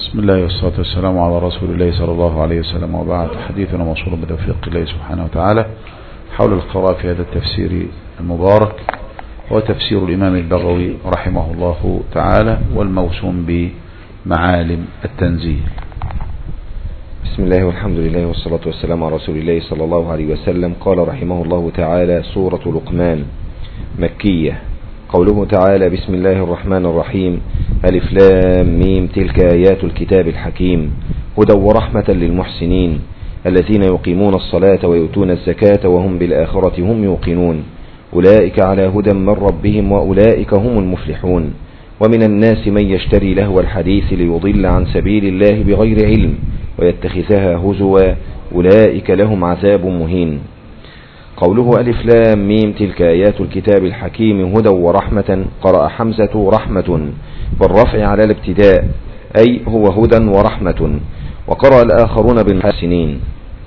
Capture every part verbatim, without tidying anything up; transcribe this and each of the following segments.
بسم الله والصلاة والسلام على رسول الله صلى الله عليه وسلم، وبعد. حديثنا موصول بتوفيق الله سبحانه وتعالى حول القراءة في هذا التفسير المبارك، هو تفسير الإمام البغوي رحمه الله تعالى والموسوم بمعالم التنزيل. بسم الله والحمد لله والصلاة والسلام على رسول الله صلى الله عليه وسلم. قال رحمه الله تعالى: سورة لقمان مكية. قوله تعالى: بسم الله الرحمن الرحيم، ألف لام ميم، تلك آيات الكتاب الحكيم، هدى ورحمة للمحسنين الذين يقيمون الصلاة ويؤتون الزكاة وهم بالآخرة هم يوقنون، أولئك على هدى من ربهم وأولئك هم المفلحون. ومن الناس من يشتري لهو الحديث ليضل عن سبيل الله بغير علم ويتخذها هزوا، أولئك لهم عذاب مهين. قوله ألف لام ميم، تلك آيات الكتاب الحكيم، هدى ورحمة، قرأ حمزة رحمة بالرفع على الابتداء، أي هو هدى ورحمة، وقرأ الآخرون بالحسنين.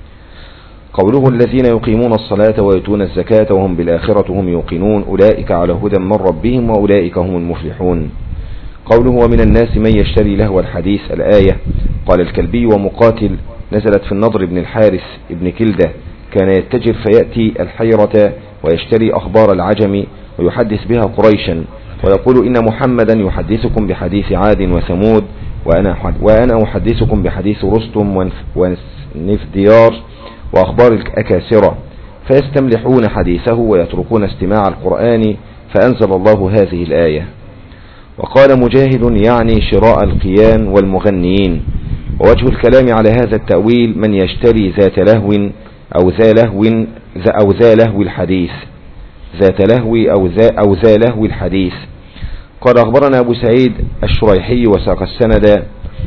قوله الذين يقيمون الصلاة ويؤتون الزكاة وهم بالآخرة هم يوقنون، أولئك على هدى من ربهم وأولئك هم المفلحون. قوله ومن الناس من يشتري لهو الحديث، الآية. قال الكلبي ومقاتل: نزلت في النضر بن الحارث ابن كلدة، كان يتجر فيأتي الحيرة ويشتري أخبار العجم ويحدث بها قريشا، ويقول إن محمدا يحدثكم بحديث عاد وثمود، وأنا, وأنا أحدثكم بحديث رستم ونفديار وأخبار الأكاسرة، فيستملحون حديثه ويتركون استماع القرآن، فأنزل الله هذه الآية. وقال مجاهد: يعني شراء القيان والمغنيين. ووجه الكلام على هذا التأويل: من يشتري ذات لهو أو ذا لهو أو ذا لهو الحديث، ذات لهو أو ذا أو ذا لهو الحديث. قال أخبرنا أبو سعيد الشريحي وساق السند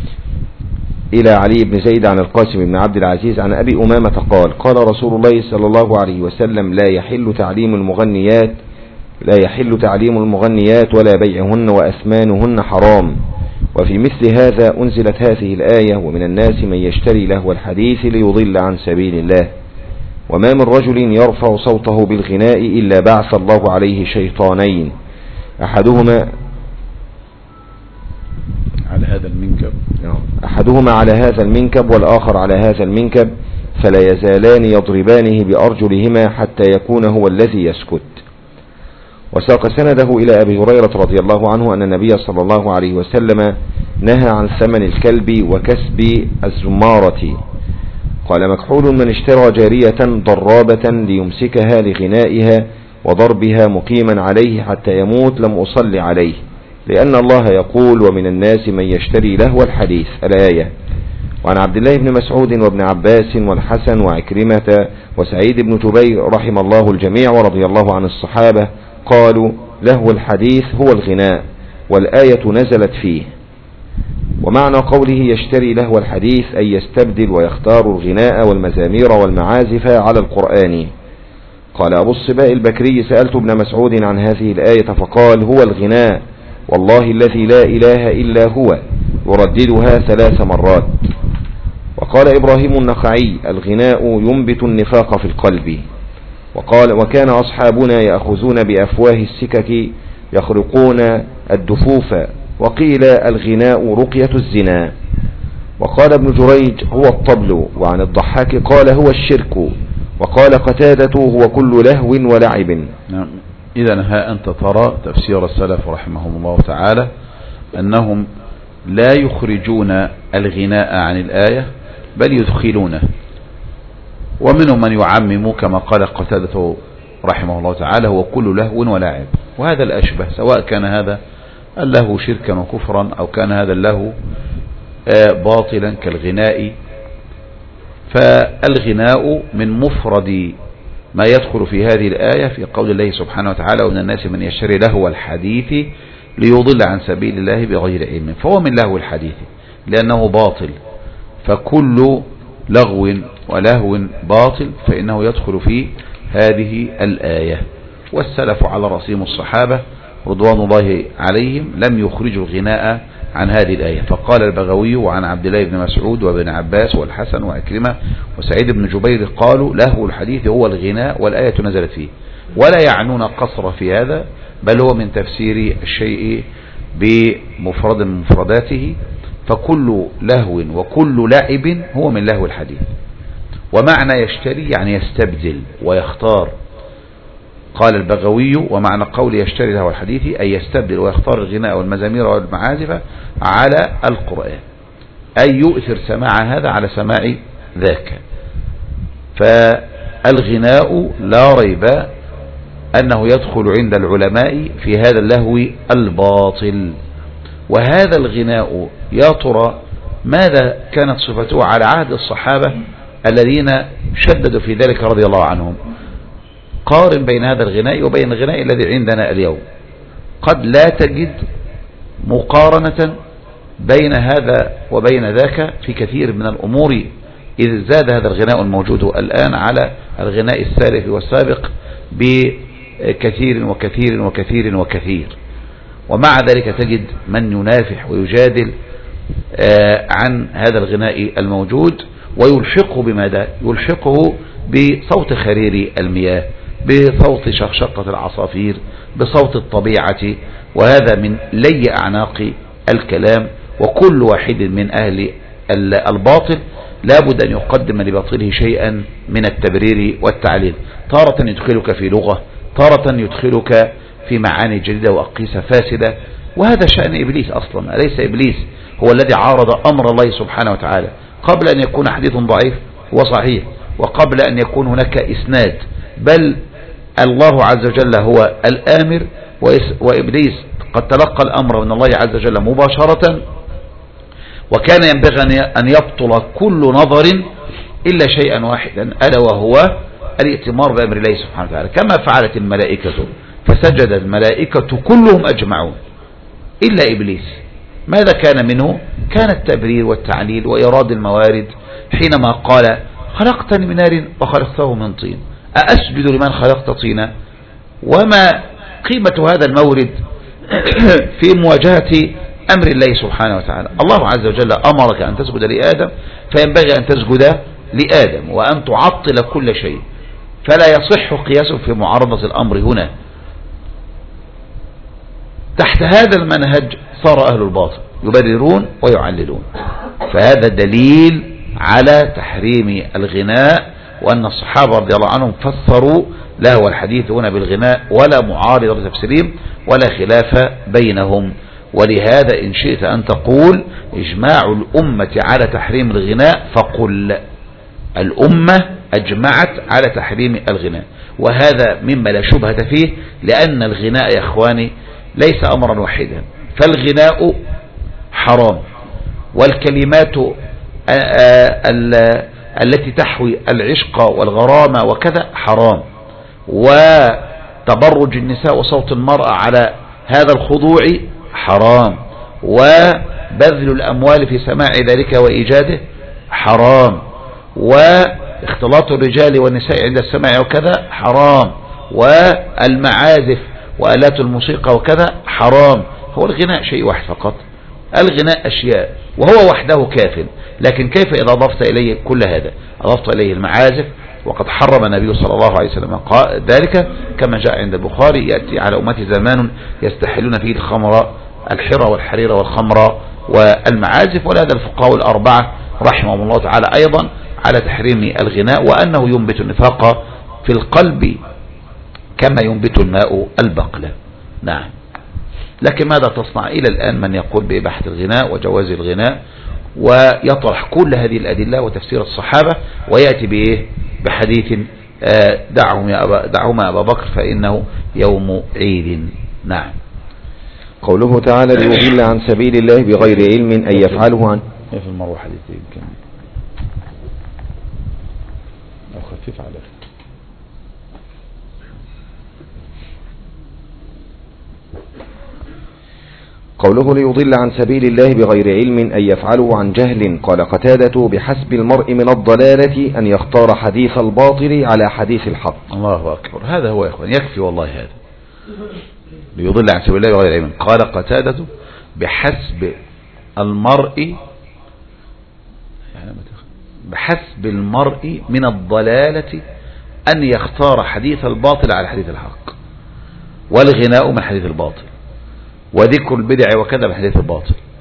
إلى علي بن زيد عن القاسم بن عبد العزيز عن أبي أمامة قال: قال رسول الله صلى الله عليه وسلم: لا يحل تعليم المغنيات لا يحل تعليم المغنيات ولا بيعهن وأثمانهن حرام. وفي مثل هذا أنزلت هذه الآية: ومن الناس من يشتري لهو الحديث ليضل عن سبيل الله. وما من رجل يرفع صوته بالغناء إلا بعث الله عليه شيطانين، أحدهما على هذا المنكب أحدهما على هذا المنكب والآخر على هذا المنكب، فلا يزالان يضربانه بأرجلهما حتى يكون هو الذي يسكت. وساق سنده إلى أبي هريرة رضي الله عنه أن النبي صلى الله عليه وسلم نهى عن ثمن الكلب وكسب الزمارة. قال مكحول: من اشترى جارية ضرابة ليمسكها لغنائها وضربها مقيما عليه حتى يموت لم أصلي عليه، لأن الله يقول: ومن الناس من يشتري لهو الحديث، الآية. وعن عبد الله بن مسعود وابن عباس والحسن وعكرمة وسعيد بن جبير رحم الله الجميع ورضي الله عن الصحابة قالوا: لهو الحديث هو الغناء، والآية نزلت فيه. ومعنى قوله يشتري لهو الحديث أي يستبدل ويختار الغناء والمزامير والمعازف على القرآن. قال أبو الصباء البكري: سألت ابن مسعود عن هذه الآية فقال: هو الغناء والله الذي لا إله إلا هو، يرددها ثلاث مرات. وقال إبراهيم النخعي: الغناء ينبت النفاق في القلب. وقال: وكان أصحابنا يأخذون بأفواه السكك يخرقون الدفوف. وقيل: الغناء رقية الزنا. وقال ابن جريج: هو الطبل. وعن الضحاك قال: هو الشرك. وقال قتادة: هو كل لهو ولعب. نعم. إذن ها أنت ترى تفسير السلف رحمهم الله تعالى أنهم لا يخرجون الغناء عن الآية بل يدخلونه، ومنهم من يعمم كما قال قتادة رحمه الله تعالى: هو كل لهو ولعب. وهذا الأشبه، سواء كان هذا اللهو شركا وكفرا أو كان هذا اللهو باطلا كالغناء. فالغناء من مفرد ما يدخل في هذه الآية في قول الله سبحانه وتعالى: ومن الناس من يشتري لهو الحديث ليضل عن سبيل الله بغير علم. فهو من لهو الحديث لأنه باطل، فكل لغو ولهو باطل فإنه يدخل في هذه الآية. والسلف على رأسهم الصحابة رضوان الله عليهم لم يخرجوا الغناء عن هذه الآية. فقال البغوي: وعن عبد الله بن مسعود وابن عباس والحسن وعكرمة وسعيد بن جبير قالوا: لهو الحديث هو الغناء والآية نزلت فيه. ولا يعنون قصر في هذا، بل هو من تفسير الشيء بمفرد من مفرداته، فكل لهو وكل لعب هو من لهو الحديث. ومعنى يشتري يعني يستبدل ويختار. قال البغوي ومعنى قول يشتري لهو الحديث أي يستبدل ويختار الغناء والمزامير والمعازف على القرآن، أي يؤثر سماع هذا على سماع ذاك. فالغناء لا ريب أنه يدخل عند العلماء في هذا اللهو الباطل. وهذا الغناء يا ترى ماذا كانت صفته على عهد الصحابة الذين شددوا في ذلك رضي الله عنهم؟ قارن بين هذا الغناء وبين الغناء الذي عندنا اليوم. قد لا تجد مقارنة بين هذا وبين ذاك في كثير من الأمور، إذ زاد هذا الغناء الموجود الآن على الغناء السالف والسابق بكثير وكثير وكثير وكثير. ومع ذلك تجد من ينافح ويجادل عن هذا الغناء الموجود ويلحقه بماذا؟ يلحقه بصوت خرير المياه، بصوت شخشقة العصافير، بصوت الطبيعة. وهذا من لي أعناق الكلام. وكل واحد من أهل الباطل لابد أن يقدم لباطله شيئا من التبرير والتعليل. تارة يدخلك في لغة، تارة يدخلك في معاني جديدة وأقيسة فاسدة. وهذا شأن إبليس أصلا. أليس إبليس هو الذي عارض أمر الله سبحانه وتعالى قبل أن يكون حديث ضعيف وصحيح، وقبل أن يكون هناك إسناد؟ بل الله عز وجل هو الآمر، وإبليس قد تلقى الأمر من الله عز وجل مباشرة. وكان ينبغي أن يبطل كل نظر إلا شيئا واحدا، ألا وهو الائتمار بأمر الله سبحانه وتعالى، كما فعلت الملائكة. فسجد الملائكة كلهم أجمعون إلا إبليس. ماذا كان منه؟ كان التبرير والتعليل وإيراد الموارد حينما قال خلقتني من نار وخلقته من طين أأسجد لمن خلقت طينا. وما قيمة هذا المورد في مواجهة أمر الله سبحانه وتعالى؟ الله عز وجل أمرك أن تسجد لآدم، فينبغي أن تسجد لآدم وأن تعطل كل شيء. فلا يصح قياس في معارضة الأمر هنا. تحت هذا المنهج صار أهل الباطل يبررون ويعللون. فهذا دليل على تحريم الغناء، وأن الصحابة رضي الله عنهم فسروا لهو الحديث هنا بالغناء، ولا معارضة تفسيرهم ولا خلاف بينهم. ولهذا إن شئت أن تقول إجماع الأمة على تحريم الغناء فقل الأمة أجمعت على تحريم الغناء. وهذا مما لا شبهة فيه، لأن الغناء يا إخواني ليس أمرا واحدا. فالغناء حرام، والكلمات التي تحوي العشق والغرامة وكذا حرام، وتبرج النساء وصوت المرأة على هذا الخضوع حرام، وبذل الأموال في سماع ذلك وإيجاده حرام، واختلاط الرجال والنساء عند السماع وكذا حرام، والمعازف وآلات الموسيقى وكذا حرام. هو الغناء شيء واحد فقط. الغناء أشياء وهو وحده كاف. لكن كيف إذا أضفت إليه كل هذا؟ أضفت إليه المعازف، وقد حرم النبي صلى الله عليه وسلم ذلك، كما جاء عند البخاري يأتي على أمتي زمان يستحلون فيه الخمر، الحرى والحرير والخمر والمعازف. ولهذا الفقهاء الأربعة رحمهم الله تعالى أيضا على تحريم الغناء، وأنه ينبت النفاق في القلب كما ينبت الماء البقلة. نعم. لكن ماذا تصنع إلى الآن من يقول بإباحة الغناء وجواز الغناء، ويطرح كل هذه الأدلة وتفسير الصحابة، ويأتي بإيه؟ بحديث دعهم يا أبا دعهما أبا بكر فإنه يوم عيد. نعم. قوله تعالى ليضل عن سبيل الله بغير علم أن يفعله عن في المروحة حديث يمكن أو خفيف على قوله ليضل عن سبيل الله بغير علم أن يفعله عن جهل. قال قتادة بحسب المرء من الضلالة أن يختار حديث الباطل على حديث الحق. الله أكبر. هذا هو يا إخوان، يكفي والله هذا. ليضل عن سبيل الله بغير علم. قال قتادة بحسب المرء بحسب المرء من الضلالة أن يختار حديث الباطل على حديث الحق، والغناء من حديث الباطل، وذكر البدع وكذا من حديث الباطل،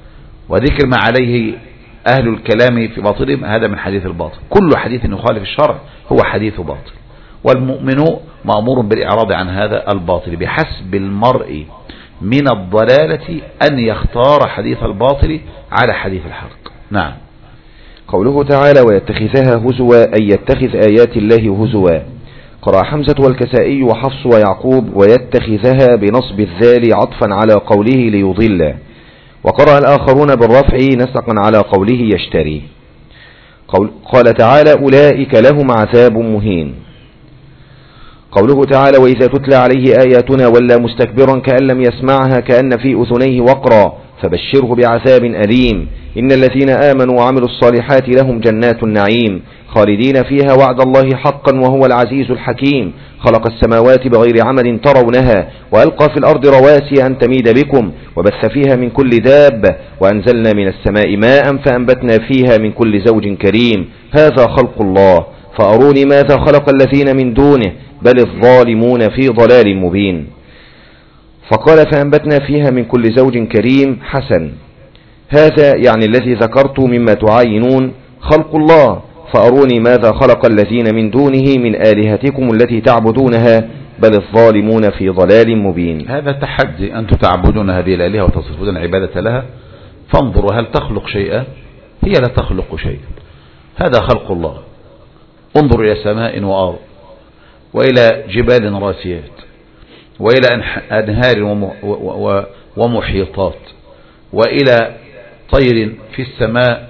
وذكر ما عليه أهل الكلام في باطلهم، هذا من حديث الباطل. كل حديث يخالف الشرع هو حديث باطل، والمؤمن مأمور بالإعراض عن هذا الباطل، بحسب المرء من الضلالة أن يختار حديث الباطل على حديث الحق. نعم. قوله تعالى ويتخذها هزوا أي يتخذ آيات الله هزوا. قرأ حمزة والكسائي وحفص ويعقوب ويتخذها بنصب الذال عطفا على قوله ليضل، وقرأ الآخرون بالرفع نسقا على قوله يشتري. قال تعالى أولئك لهم عذاب مهين. قوله تعالى وإذا تتلى عليه آياتنا ولى مستكبرا كأن لم يسمعها كأن في أذنيه وقرا فبشره بعذاب أليم. إن الذين آمنوا وعملوا الصالحات لهم جنات النعيم خالدين فيها وعد الله حقا وهو العزيز الحكيم. خلق السماوات بغير عمد ترونها وألقى في الأرض رواسي أن تميد بكم وبث فيها من كل دابة وأنزلنا من السماء ماء فأنبتنا فيها من كل زوج كريم. هذا خلق الله فأروني ماذا خلق الذين من دونه بل الظالمون في ضلال مبين. فقال فأنبتنا فيها من كل زوج كريم حسن، هذا يعني الذي ذكرت مما تعاينون خلق الله، فأروني ماذا خلق الذين من دونه من آلهتكم التي تعبدونها بل الظالمون في ضلال مبين. هذا تحدي، أنتم تعبدون هذه الآلهة وتصرفون العبادة لها، فانظروا هل تخلق شيئا؟ هي لا تخلق شيئا، هذا خلق الله. انظروا إلى سماء وأرض وإلى جبال راسيات وإلى أنهار ومحيطات وإلى طير في السماء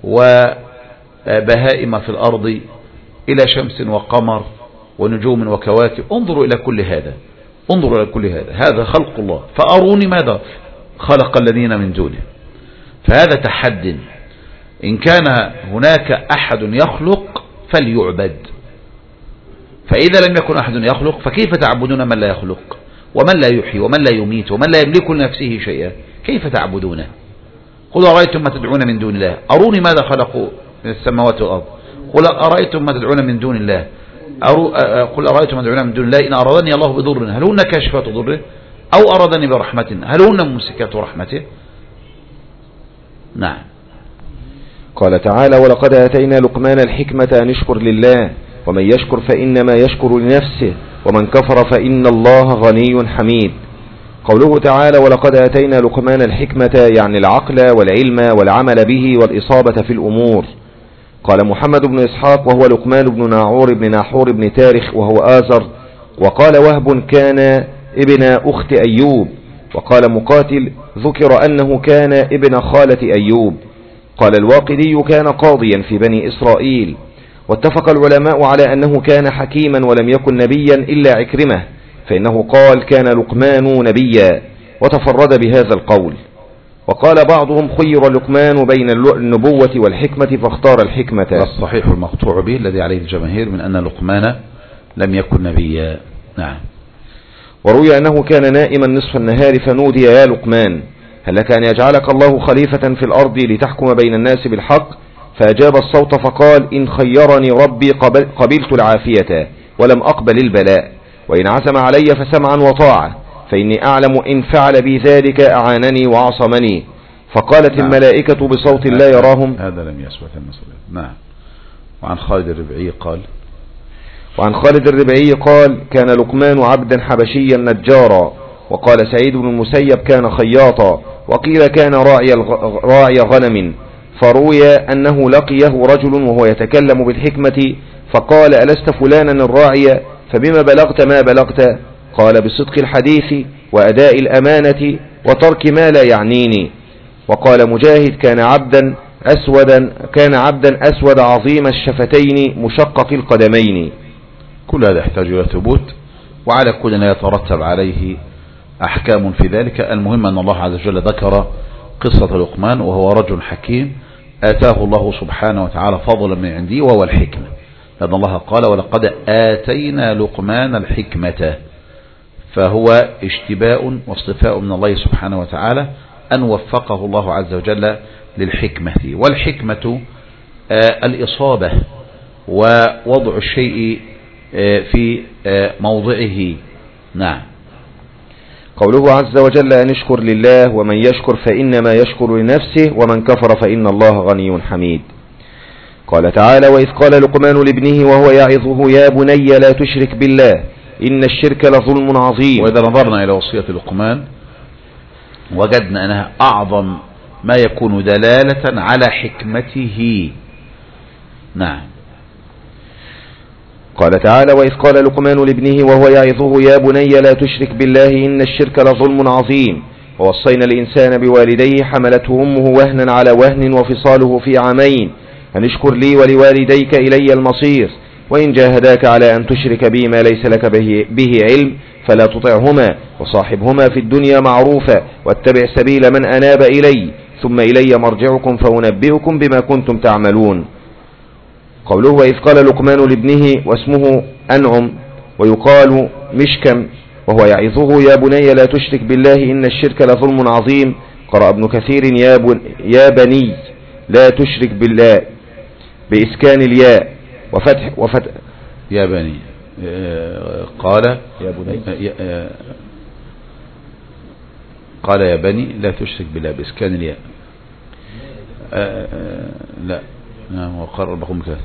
وبهائم في الأرض إلى شمس وقمر ونجوم وكواكب. انظروا إلى كل هذا، انظروا إلى كل هذا، هذا خلق الله. فأروني ماذا خلق الذين من دونه. فهذا تحد، إن كان هناك أحد يخلق فليعبد، فإذا لم يكن أحد يخلق فكيف تعبدون من لا يخلق ومن لا يحيي ومن لا يميت ومن لا يملك لنفسه شيئا؟ كيف تعبدونه؟ قل أرأيتم ما تدعون من دون الله أروني ماذا خلقوا من السماوات والأرض. قل أرأيتم ما تدعون من دون الله أرو... قل أرأيتم ما تدعون من دون الله إن أرادني الله بضر هل هن كاشفات ضره أو أرادني برحمة هل هن ممسكات رحمته؟ نعم. قال تعالى ولقد آتينا لقمان الحكمة أن اشكر لله ومن يشكر فإنما يشكر لنفسه ومن كفر فإن الله غني حميد. قوله تعالى ولقد آتينا لقمان الحكمة يعني العقل والعلم والعمل به والإصابة في الأمور. قال محمد بن إسحاق وهو لقمان بن ناعور بن ناحور بن تارخ وهو آزر. وقال وهب كان ابن أخت أيوب. وقال مقاتل ذكر أنه كان ابن خالة أيوب. قال الواقدي كان قاضيا في بني إسرائيل. واتفق العلماء على أنه كان حكيما ولم يكن نبيا إلا عكرمة، فإنه قال كان لقمان نبيا وتفرد بهذا القول. وقال بعضهم خير لقمان بين النبوة والحكمة فاختار الحكمة. الصحيح المقطوع به الذي عليه الجماهير من أن لقمان لم يكن نبيا. نعم. وروي أنه كان نائما نصف النهار فنودي يا لقمان هل لك أن يجعلك الله خليفة في الأرض لتحكم بين الناس بالحق؟ فأجاب الصوت فقال إن خيرني ربي قبلت العافية ولم أقبل البلاء، وإن عزم علي فسمعا وطاعة، فإني أعلم إن فعل بي ذلك أعانني وعصمني. فقالت نعم. الملائكة بصوت لا يراهم. هذا لم يثبت المسألة. نعم. وعن خالد الربعي قال وعن خالد الربعي قال كان لقمان عبدا حبشيا نجارا. وقال سعيد بن المسيب كان خياطا. وقيل كان راعي, راعي غنم. فروي أنه لقيه رجل وهو يتكلم بالحكمة فقال ألست فلانا الراعي فبما بلغت ما بلغت؟ قال بصدق الحديث وأداء الأمانة وترك ما لا يعنيني. وقال مجاهد كان عبدا أسودا كان عبدا أسود عظيم الشفتين مشقق القدمين. كل هذا يحتاج إلى ثبوت، وعلى كل لا يترتب عليه أحكام في ذلك. المهم أن الله عز وجل ذكر قصة لقمان وهو رجل حكيم آتاه الله سبحانه وتعالى فضلا من عنده وهو الحكمة، لأن الله قال ولقد آتينا لقمان الحكمة، فهو اشتباء واصطفاء من الله سبحانه وتعالى أن وفقه الله عز وجل للحكمة. والحكمة الإصابة ووضع الشيء في موضعه. نعم. قوله عز وجل أن اشكر لله ومن يشكر فإنما يشكر لنفسه ومن كفر فإن الله غني حميد. قال تعالى وإذ قال لقمان لابنه وهو يعظه يا بني لا تشرك بالله إن الشرك لظلم عظيم. وإذا نظرنا إلى وصية لقمان وجدنا أنها أعظم ما يكون دلالة على حكمته. نعم. قال تعالى وإذ قال لقمان لابنه وهو يعظه يا بني لا تشرك بالله إن الشرك لظلم عظيم. ووصينا الإنسان بوالديه حملته أمه وهنا على وهن وفصاله في عامين أن اشكر لي ولوالديك إلي المصير وإن جاهداك على أن تشرك بي ما ليس لك به علم فلا تطعهما وصاحبهما في الدنيا معروفا واتبع سبيل من أناب إلي ثم إلي مرجعكم فأنبئكم بما كنتم تعملون. قوله وإذ قال لقمان لابنه واسمه أنعم ويقال مشكم وهو يعظه يا بني لا تشرك بالله إن الشرك لظلم عظيم. قرأ ابن كثير يا, بن يا بني لا تشرك بالله بإسكان الياء وفتح, وفتح يا بني قال يا بني قال يا بني لا تشرك بالله بإسكان الياء. لا نعم وقرر بكم كذا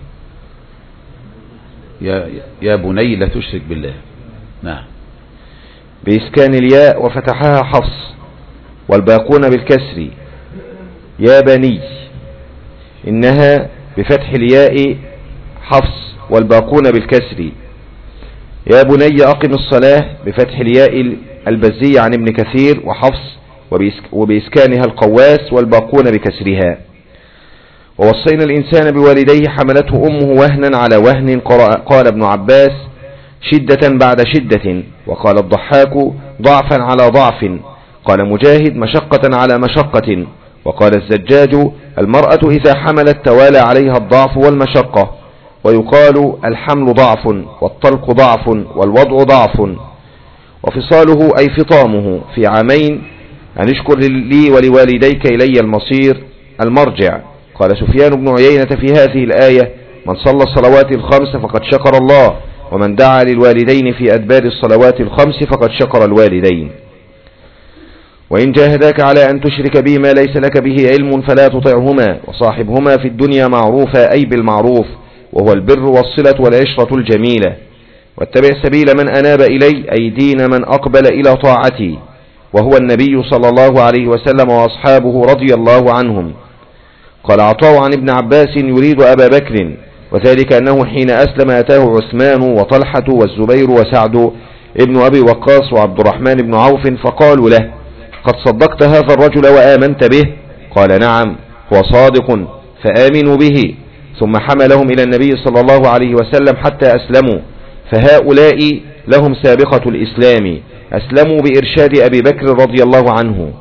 يا يا بني لا تشرك بالله. نعم بإسكان الياء وفتحها حفص والباقون بالكسر يا بني إنها بفتح الياء حفص والباقون بالكسر. يا بني أقم الصلاة بفتح الياء البزي عن ابن كثير وحفص وبإسكانها القواس والباقون بكسرها. ووصينا الإنسان بوالديه حملته أمه وهنا على وهن قال ابن عباس شدة بعد شدة وقال الضحاك ضعفا على ضعف قال مجاهد مشقة على مشقة وقال الزجاج المرأة إذا حملت توالى عليها الضعف والمشقة ويقال الحمل ضعف والطلق ضعف والوضع ضعف. وفصاله أي فطامه في عامين أن اشكر لي ولوالديك إلي المصير المرجع. قال سفيان بن عيينة في هذه الآية من صلى الصلوات الخمس فقد شكر الله ومن دعا للوالدين في أدبار الصلوات الخمس فقد شكر الوالدين. وإن جاهداك على أن تشرك بي ما ليس لك به علم فلا تطعهما وصاحبهما في الدنيا معروفا أي بالمعروف وهو البر والصلة والعشرة الجميلة واتبع سبيل من أناب إلي أي دين من أقبل إلى طاعتي وهو النبي صلى الله عليه وسلم وأصحابه رضي الله عنهم. قال عطاء عن ابن عباس يريد أبا بكر وذلك أنه حين أسلم أتاه عثمان وطلحة والزبير وسعد ابن أبي وقاص وعبد الرحمن بن عوف فقالوا له قد صدقت هذا الرجل وآمنت به قال نعم هو صادق فآمنوا به ثم حملهم إلى النبي صلى الله عليه وسلم حتى أسلموا فهؤلاء لهم سابقة الإسلام أسلموا بإرشاد أبي بكر رضي الله عنه.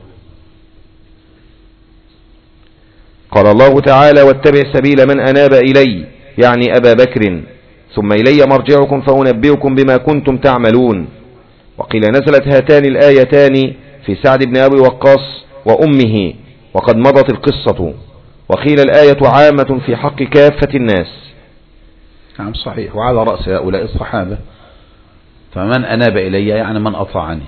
قال الله تعالى واتبع سبيل من أناب إلي يعني أبا بكر ثم إلي مرجعكم فأنبئكم بما كنتم تعملون. وقيل نزلت هاتان الآيتان في سعد بن أبي وقاص وأمه وقد مضت القصة. وقيل الآية عامة في حق كافة الناس. نعم صحيح وعلى رأس هؤلاء الصحابة فمن أناب إلي يعني من أطاعني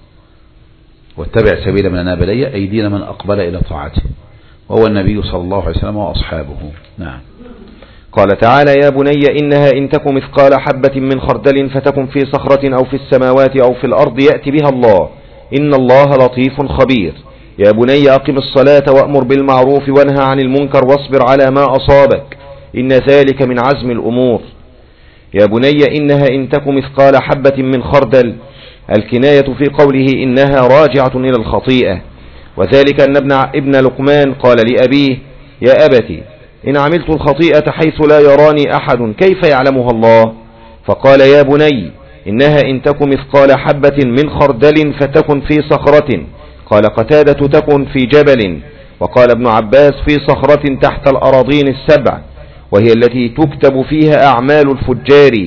واتبع سبيل من أناب إلي أي دين من أقبل إلى طاعته وهو النبي صلى الله عليه وسلم وأصحابه. نعم. قال تعالى يا بني إنها إن تك مثقال حبة من خردل فتكن في صخرة أو في السماوات أو في الأرض يأتي بها الله إن الله لطيف خبير. يا بني أقم الصلاة وأمر بالمعروف وانهى عن المنكر واصبر على ما أصابك إن ذلك من عزم الأمور. يا بني إنها إن تك مثقال حبة من خردل الكناية في قوله إنها راجعة إلى الخطيئة وذلك أن ابن, ابن لقمان قال لأبيه يا أبتي إن عملت الخطيئة حيث لا يراني أحد كيف يعلمها الله فقال يا بني إنها إن تك مثقال حبة من خردل فتكن في صخرة قال قتادة تكن في جبل وقال ابن عباس في صخرة تحت الأراضين السبع وهي التي تكتب فيها أعمال الفجار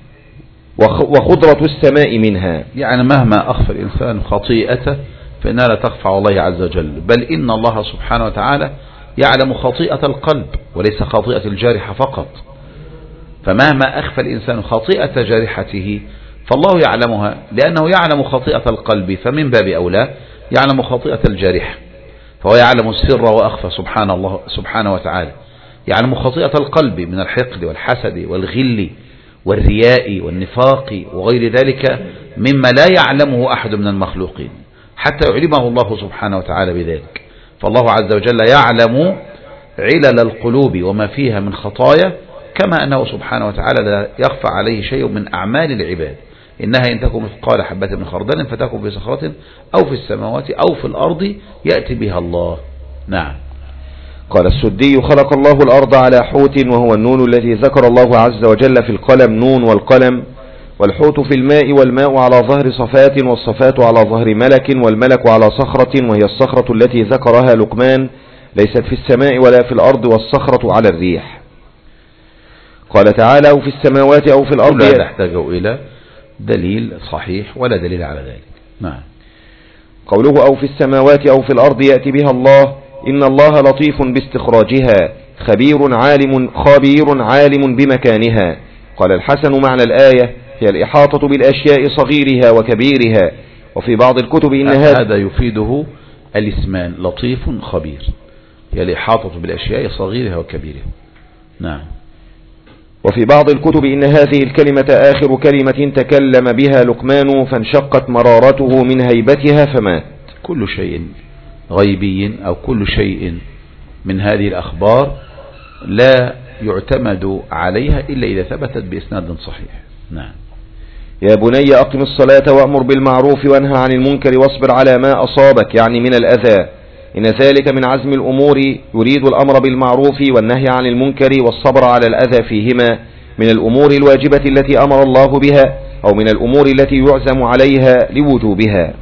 وخضرة السماء منها. يعني مهما أخفى الإنسان خطيئته فإنها لا تخفى على الله عز وجل بل إن الله سبحانه وتعالى يعلم خطيئة القلب وليس خطيئة الجارحة فقط. فمهما أخفى الإنسان خطيئة جارحته فالله يعلمها لأنه يعلم خطيئة القلب، فمن باب أولى يعلم خطيئة الجارحة، فهو يعلم السر وأخفى سبحان الله سبحانه وتعالى، يعلم خطيئة القلب من الحقد والحسد والغل والرياء والنفاق وغير ذلك مما لا يعلمه أحد من المخلوقين حتى يعلمه الله سبحانه وتعالى بذلك. فالله عز وجل يعلم علل القلوب وما فيها من خطايا، كما أنه سبحانه وتعالى لا يخفى عليه شيء من أعمال العباد، إنها إن تكن مثقال حبة من خردل فتكن في صخرة أو في السماوات أو في الأرض يأتي بها الله. نعم. قال السدي: خلق الله الأرض على حوت، وهو النون الذي ذكر الله عز وجل في القلم، نون والقلم، والحوت في الماء، والماء على ظهر صفات، والصفات على ظهر ملك، والملك على صخرة، وهي الصخرة التي ذكرها لقمان ليست في السماء ولا في الأرض، والصخرة على الريح. قال تعالى: أو في السماوات أو في الأرض. لا تحتاج إلى دليل صحيح ولا دليل على ذلك. نعم. قوله أو في السماوات أو في الأرض يأتي بها الله، إن الله لطيف باستخراجها، خبير عالم خبير عالم بمكانها. قال الحسن: معنى الآية هي الإحاطة بالأشياء صغيرها وكبيرها. وفي بعض الكتب إن هذا يفيده الاسمان لطيف خبير، هي الإحاطة بالأشياء صغيرها وكبيرها. نعم. وفي بعض الكتب إن هذه الكلمة آخر كلمة تكلم بها لقمان، فانشقت مرارته من هيبتها فمات. كل شيء غيبي أو كل شيء من هذه الأخبار لا يعتمد عليها إلا إذا ثبتت بإسناد صحيح. نعم. يا بني أقم الصلاة وأمر بالمعروف وانهى عن المنكر واصبر على ما أصابك، يعني من الأذى، إن ذلك من عزم الأمور، يريد الأمر بالمعروف والنهي عن المنكر والصبر على الأذى فيهما، من الأمور الواجبة التي أمر الله بها، أو من الأمور التي يعزم عليها لوجوبها.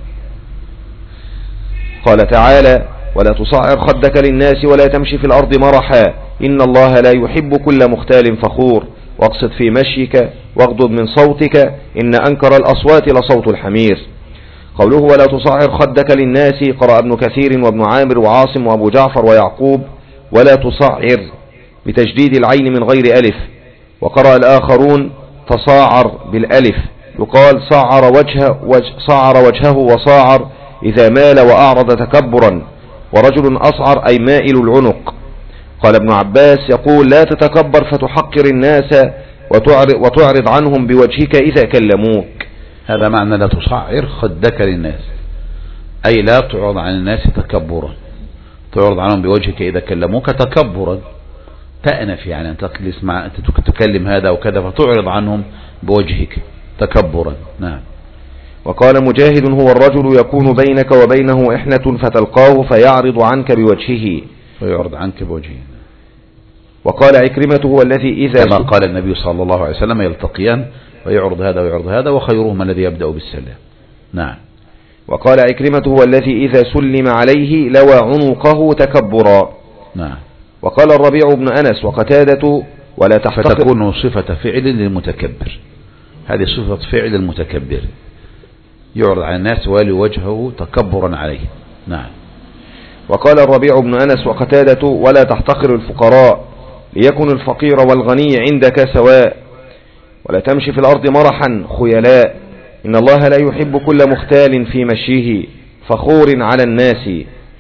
قال تعالى: ولا تصعر خدك للناس ولا تمشي في الأرض مرحا، إن الله لا يحب كل مختال فخور، واقصد في مشيك واغضض من صوتك، إن أنكر الأصوات لصوت الحمير. قوله ولا تصعر خدك للناس، قرأ ابن كثير وابن عامر وعاصم وابو جعفر ويعقوب ولا تصعر بتجديد العين من غير ألف، وقرأ الآخرون تصاعر بالألف، يقال صعر وجهه, وجه صعر وجهه وصاعر إذا مال وأعرض تكبرا، ورجل أصعر أي مائل العنق. قال ابن عباس يقول لا تتكبر فتحقر الناس وتعرض, وتعرض عنهم بوجهك إذا كلموك. هذا معنى لا تصعر خدك للناس، أي لا تعرض عن الناس تكبرا، تعرض عنهم بوجهك إذا كلموك تكبرا، تأنف يعني أنت تجلس مع أنت تكلم هذا وكذا فتعرض عنهم بوجهك تكبرا. نعم. وقال مجاهد هو الرجل يكون بينك وبينه إحنة فتلقاه فيعرض عنك بوجهه فيعرض عنك بوجهه. وقال عكرمة هو الذي إذا كما قال النبي صلى الله عليه وسلم يلتقيان ويعرض هذا ويعرض هذا وخيرهما الذي يبدأ بالسلام. نعم. وقال عكرمة هو الذي إذا سلم عليه لوى عنقه تكبرا. نعم. وقال الربيع بن أنس وقتادة ولا تحتقر، فتكون صفة فعل للمتكبر، هذه صفة فعل المتكبر يعرض على الناس والي وجهه تكبرا عليه. نعم. وقال الربيع بن أنس وقتادة ولا تحتقر الفقراء ليكن الفقير والغني عندك سواء، ولا تمشي في الأرض مرحا خيلاء، إن الله لا يحب كل مختال في مشيه فخور على الناس.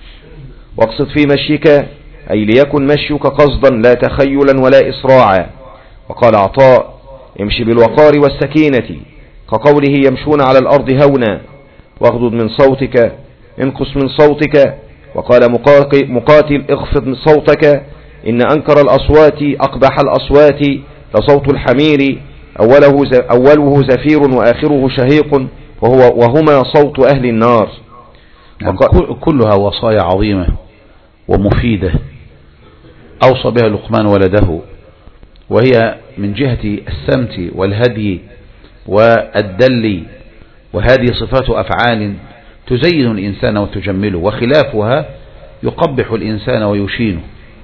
واقصد في مشيك أي ليكن مشيك قصدا لا تخيلا ولا إسراعا. وقال عطاء امشي بالوقار والسكينة، كقوله يمشون على الأرض هونا. واغضض من صوتك انقص من صوتك. وقال مقاتل اخفض من صوتك، إن أنكر الأصوات أقبح الأصوات لصوت الحمير، أوله, أوله زفير وآخره شهيق، وهو وهما صوت أهل النار. يعني كلها وصايا عظيمة ومفيدة أوصى بها لقمان ولده، وهي من جهة السمت والهدي والدل، وهذه صفات أفعال تزين الإنسان وتجمله، وخلافها يقبح الإنسان ويشينه.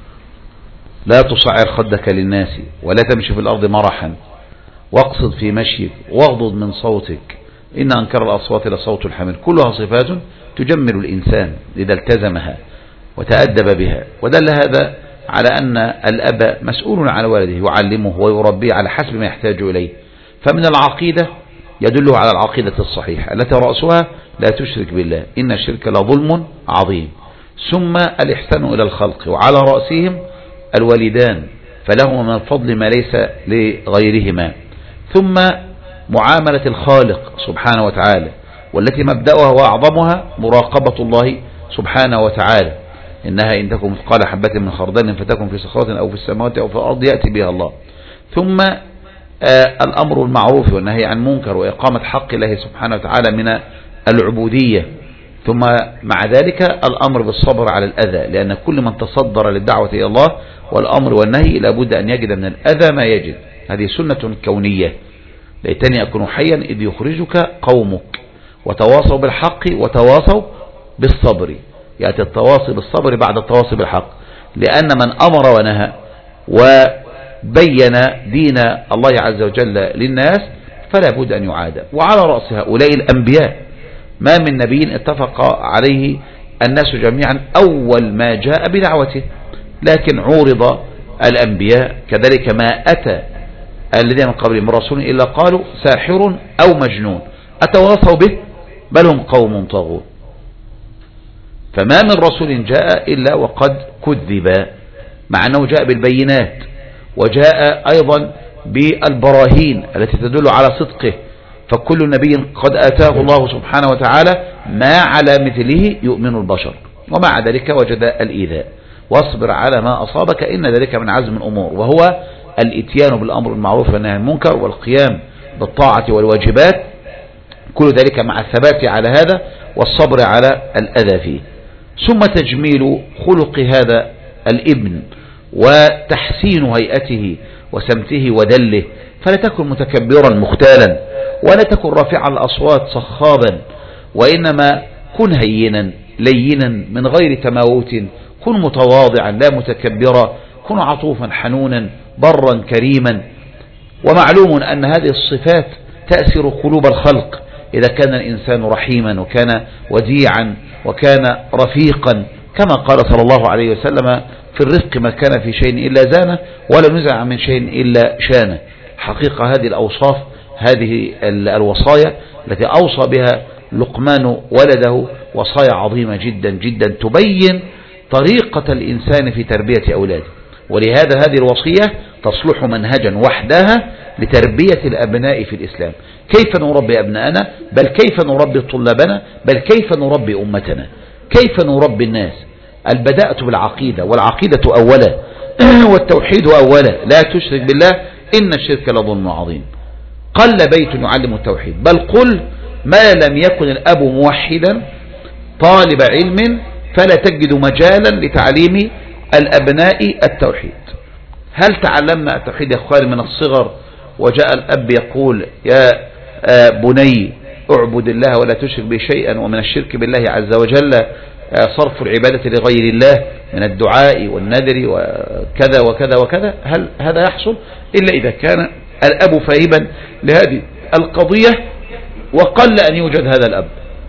لا تصعر خدك للناس ولا تمشي في الأرض مرحا، واقصد في مشيك واغضض من صوتك، إن أنكر الأصوات لصوت الحمير. كلها صفات تجمل الإنسان إذا التزمها وتأدب بها. ودل هذا على أن الأب مسؤول عن ولده، يعلمه ويربيه على حسب ما يحتاج إليه. فمن العقيدة يدله على العقيدة الصحيحة التي رأسها لا تشرك بالله إن الشرك لظلم عظيم، ثم الإحسان إلى الخلق وعلى رأسهم الوالدان فلهما من الفضل ما ليس لغيرهما، ثم معاملة الخالق سبحانه وتعالى والتي مبدأها وأعظمها مراقبة الله سبحانه وتعالى، إنها إن تكن مثقال حبة من خردل فتكن في صخرة أو في السماوات أو في الأرض يأتي بها الله، ثم آه الأمر المعروف والنهي عن منكر وإقامة حق الله سبحانه وتعالى من العبودية، ثم مع ذلك الأمر بالصبر على الأذى، لأن كل من تصدر للدعوة إلى الله والأمر والنهي لابد أن يجد من الأذى ما يجد. هذه سنة كونية، ليتني أكون حيا إذ يخرجك قومك وتواصوا بالحق وتواصوا بالصبر، يأتي التواصي بالصبر بعد التواصي بالحق، لأن من أمر ونهى وبين دين الله عز وجل للناس فلا بد أن يعاد، وعلى رأس هؤلاء الأنبياء، ما من نبي اتفق عليه الناس جميعا أول ما جاء بدعوته، لكن عورض الأنبياء كذلك ما أتى الذين من قبلهم رسول إلا قالوا ساحر أو مجنون أتواصوا به بل هم قوم طاغون. فما من رسول جاء إلا وقد كذب، مع أنه جاء بالبينات وجاء أيضا بالبراهين التي تدل على صدقه، فكل نبي قد آتاه الله سبحانه وتعالى ما على مثله يؤمن البشر، ومع ذلك وجد الإيذاء. واصبر على ما أصابك إن ذلك من عزم الأمور، وهو الاتيان بالأمر المعروف والنهي عن المنكر والقيام بالطاعة والواجبات، كل ذلك مع الثبات على هذا والصبر على الأذى فيه. ثم تجميل خلق هذا الابن وتحسين هيئته وسمته ودله، فلا تكن متكبرا مختالا ولا تكن رافعا الأصوات صخابا، وإنما كن هينا لينا من غير تماوت، كن متواضعا لا متكبرا، كن عطوفا حنونا برا كريما. ومعلوم أن هذه الصفات تأثر قلوب الخلق، إذا كان الإنسان رحيما وكان وديعا وكان رفيقا، كما قال صلى الله عليه وسلم في الرفق ما كان في شيء إلا زانه ولا نزع من شيء إلا شانه. حقيقة هذه الأوصاف، هذه الوصايا التي أوصى بها لقمان ولده وصايا عظيمة جدا جدا تبين طريقة الإنسان في تربية أولاده، ولهذا هذه الوصية تصلح منهجا وحدها لتربية الأبناء في الإسلام. كيف نربي أبناءنا، بل كيف نربي طلابنا، بل كيف نربي أمتنا، كيف نربي الناس. البداءة بالعقيدة، والعقيدة أولا والتوحيد أولا، لا تشرك بالله إن الشرك لظلم عظيم. قل بيت يعلم التوحيد، بل قل ما لم يكن الأب موحدا طالب علم فلا تجد مجالا لتعليم الأبناء التوحيد. هل تعلمنا التوحيد يا أخواني من الصغر وجاء الأب يقول يا بني اعبد الله ولا تشرك به شيئا، ومن الشرك بالله عز وجل صرف العبادة لغير الله من الدعاء والنذر وكذا وكذا وكذا؟ هل هذا يحصل إلا إذا كان الأب فاهما لهذه القضية، وقل أن يوجد هذا الأب.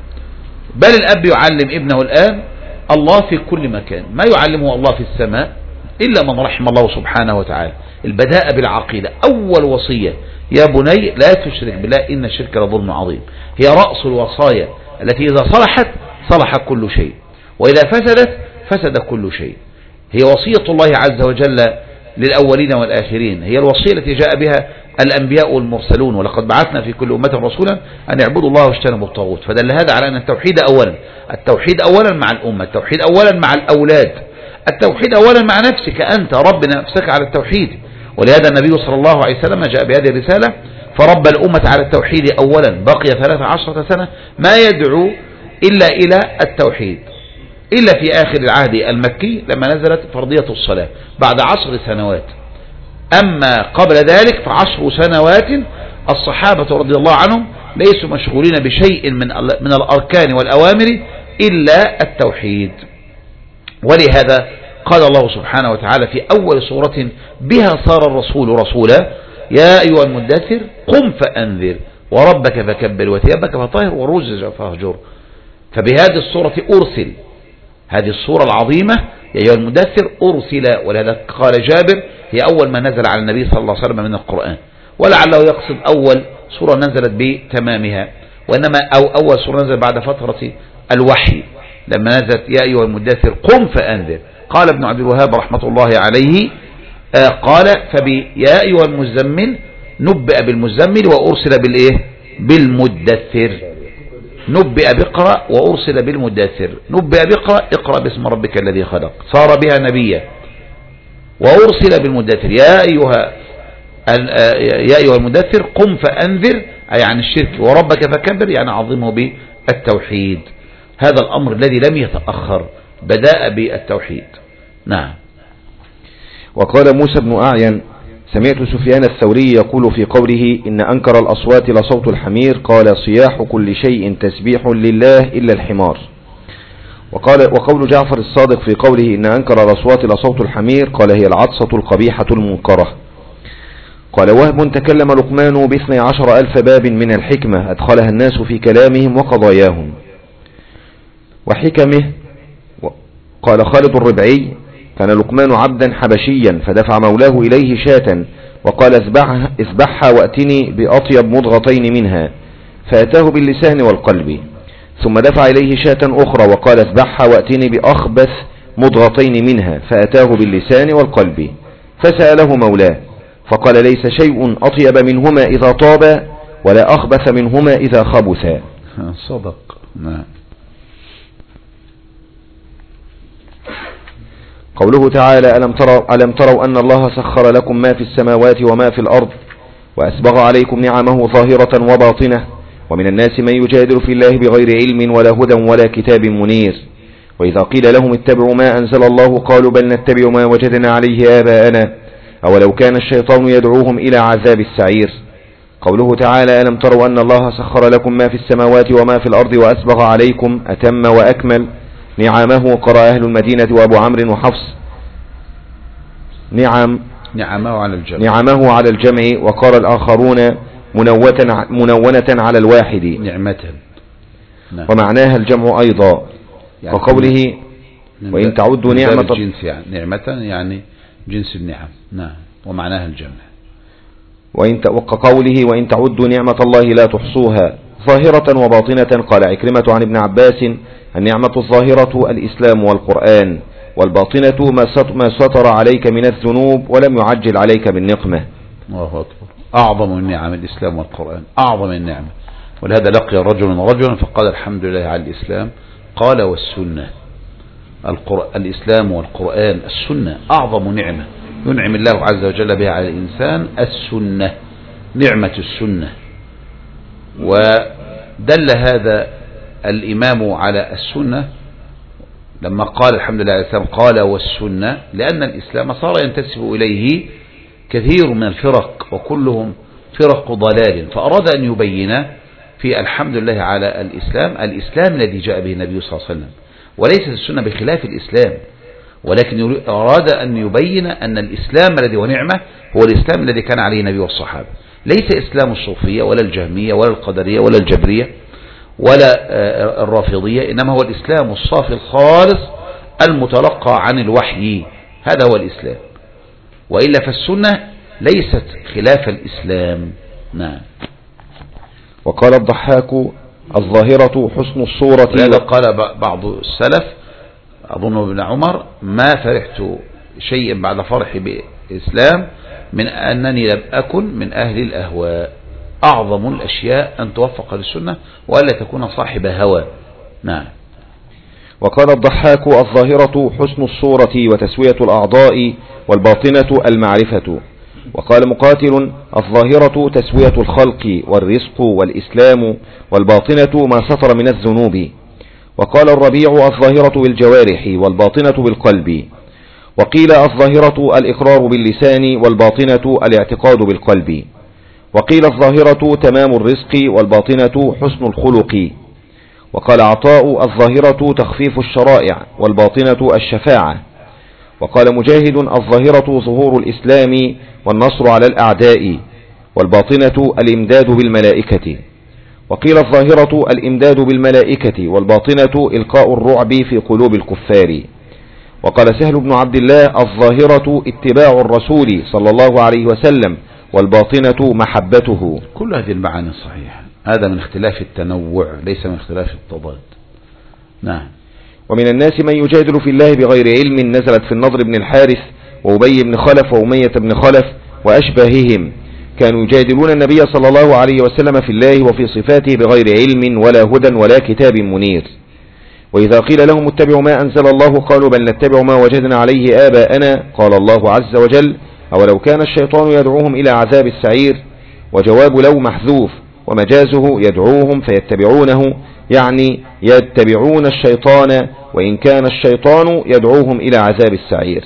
بل الأب يعلم ابنه الآن الله في كل مكان، ما يعلمه الله في السماء إلا من رحم الله سبحانه وتعالى. البداء بالعقيدة أول وصية، يا بني لا تشرك بالله إن الشرك لظلم عظيم، هي رأس الوصايا التي إذا صلحت صلح كل شيء، وإذا فسدت فسد كل شيء. هي وصية الله عز وجل للأولين والآخرين، هي الوصية التي جاء بها الأنبياء والمرسلون، ولقد بعثنا في كل أمة رسولا أن يعبدوا الله واجتنبوا الطاغوت. فدل هذا على أن التوحيد أولا، التوحيد أولا مع الأمة، التوحيد أولا مع الأولاد، التوحيد أولا مع نفسك أنت، رب نفسك على التوحيد. ولهذا النبي صلى الله عليه وسلم جاء بهذه الرسالة فرب الأمة على التوحيد أولا، بقي ثلاث عشرة سنة ما يدعو إلا إلى التوحيد، إلا في آخر العهد المكي لما نزلت فرضية الصلاة بعد عشر سنوات. أما قبل ذلك فعشر سنوات الصحابة رضي الله عنهم ليسوا مشغولين بشيء من من الأركان والأوامر إلا التوحيد. ولهذا قال الله سبحانه وتعالى في أول سورة بها صار الرسول رسولا يا أيها المدثر قم فأنذر وربك فكبر وثيابك فطهر ورجز فاهجر. فبهذه السورة أرسل، هذه السورة العظيمة يا أيها المدثر أرسل، ولهذا قال جابر هي أول ما نزل على النبي صلى الله عليه وسلم من القرآن، ولعله يقصد أول سورة نزلت بتمامها، وإنما أو أول سورة نزلت بعد فترة الوحي لما نزلت يا أيها المدثر قم فأنذر. قال ابن عبد الوهاب رحمة الله عليه آه قال فبي يا أيها المزمل نبئ بالمزمل وأرسل بالإيه بالمدثر، نبئ بقرأ وأرسل بالمدثر، نبئ بقرأ اقرأ باسم ربك الذي خلق، صار بها نبيا، وأرسل بالمدثر يا أيها يا أيها المدثر قم فأنذر أي عن الشرك وربك فكبر يعني عظمه بالتوحيد. هذا الأمر الذي لم يتأخر بدأ بالتوحيد. نعم. وقال موسى بن أعين سمعت سفيان الثوري يقول في قوله إن أنكر الأصوات لصوت الحمير قال صياح كل شيء تسبيح لله إلا الحمار. وقال وقول جعفر الصادق في قوله إن أنكر الأصوات لصوت الحمير قال هي العطسة القبيحة المنكرة. قال وهب تكلم لقمان باثني عشر ألف باب من الحكمة أدخلها الناس في كلامهم وقضاياهم وحكمه. قال خالد الربعي كان لقمان عبدا حبشيا فدفع مولاه إليه شاة وقال اذبحها, اذبحها وأتني بأطيب مضغتين منها فأتاه باللسان والقلب، ثم دفع إليه شاة أخرى وقال اذبحها وأتني بأخبث مضغتين منها فأتاه باللسان والقلب، فسأله مولاه فقال ليس شيء أطيب منهما إذا طابا ولا أخبث منهما إذا خبثا. صدق. نعم. قوله تعالى ألم تروا, ألم تروا أن الله سخر لكم ما في السماوات وما في الأرض وأسبغ عليكم نعمه ظاهرة وباطنة ومن الناس من يجادل في الله بغير علم ولا هدى ولا كتاب منير وإذا قيل لهم اتبعوا ما أنزل الله قالوا بل نتبع ما وجدنا عليه آباءنا أولو كان الشيطان يدعوهم إلى عذاب السعير. قوله تعالى ألم تروا أن الله سخر لكم ما في السماوات وما في الأرض وأسبغ عليكم أتم وأكمل نعمه قرأ أهل المدينة وأبو عمرو وحفص نعم نعمه على الجمع نعمه على الجمع وقال الآخرون منونة, منونة على الواحد نعمة. نعم. ومعناها الجمع أيضا يعني وقوله وإن تعدوا نعمة الجنس يعني نعمة يعني جنس النعم. نعم. ومعناها الجمع. وإن وقوله وإن تعدوا نعمة الله لا تحصوها ظاهرة وباطنة. قال عكرمة عن ابن عباس النعمة الظاهرة الإسلام والقرآن والباطنة ما سطر عليك من الذنوب ولم يعجل عليك بالنقمة. الله أكبر. أعظم النعم الإسلام والقرآن أعظم النعمة. ولهذا لقي رجل رجلا فقال الحمد لله على الإسلام قال والسنة. الإسلام والقرآن السنة أعظم نعمة ينعم الله عز وجل بها على الإنسان السنة نعمة السنة. ودل هذا الإمام على السنة لما قال الحمد لله على الإسلام قال والسنة لأن الإسلام صار ينتسب إليه كثير من الفرق وكلهم فرق ضلال، فأراد أن يبين في الحمد لله على الإسلام الإسلام الذي جاء به النبي صلى الله عليه وسلم، وليست السنة بخلاف الإسلام، ولكن أراد أن يبين أن الإسلام الذي هو نعمة هو الإسلام الذي كان عليه النبي والصحابة، ليس إسلام الصوفية ولا الجهمية ولا القدرية ولا الجبرية ولا الرافضية، إنما هو الإسلام الصافي الخالص المتلقى عن الوحي، هذا هو الإسلام، وإلا فالسنة ليست خلاف الإسلام. نعم. وقال الضحاك الظاهرة حسن الصورة. لذا قال بعض السلف أظن ابن عمر ما فرحت شيء بعد فرحي بالإسلام من أنني لم أكن من أهل الأهواء. أعظم الأشياء أن توفق للسنة وألا تكون صاحب هوى. نعم. وقال الضحاك الظاهرة حسن الصورة وتسوية الأعضاء والباطنة المعرفة. وقال مقاتل الظاهرة تسوية الخلق والرزق والإسلام والباطنة ما سطر من الذنوب. وقال الربيع الظاهرة بالجوارح والباطنة بالقلب. وقيل الظاهرة الإقرار باللسان والباطنة الاعتقاد بالقلب. وقيل الظاهرة تمام الرزق والباطنة حسن الخلق. وقال عطاء الظاهرة تخفيف الشرائع والباطنة الشفاعة. وقال مجاهد الظاهرة ظهور الإسلام والنصر على الأعداء والباطنة الإمداد بالملائكة. وقيل الظاهرة الإمداد بالملائكة والباطنة إلقاء الرعب في قلوب الكفار. وقال سهل بن عبد الله الظاهرة اتباع الرسول صلى الله عليه وسلم والباطنة محبته. كل هذه المعاني صحيحة، هذا من اختلاف التنوع ليس من اختلاف التضاد. نعم. ومن الناس من يجادل في الله بغير علم، نزلت في النضر بن الحارث وأبي بن خلف وأمية بن خلف وأشباههم، كانوا يجادلون النبي صلى الله عليه وسلم في الله وفي صفاته بغير علم ولا هدى ولا كتاب منير. وإذا قيل لهم اتبعوا ما أنزل الله قالوا بل نتبع ما وجدنا عليه آباءنا. قال الله عز وجل أولو كان الشيطان يدعوهم إلى عذاب السعير. وجواب لو محذوف، ومجازه يدعوهم فيتبعونه، يعني يتبعون الشيطان وإن كان الشيطان يدعوهم إلى عذاب السعير.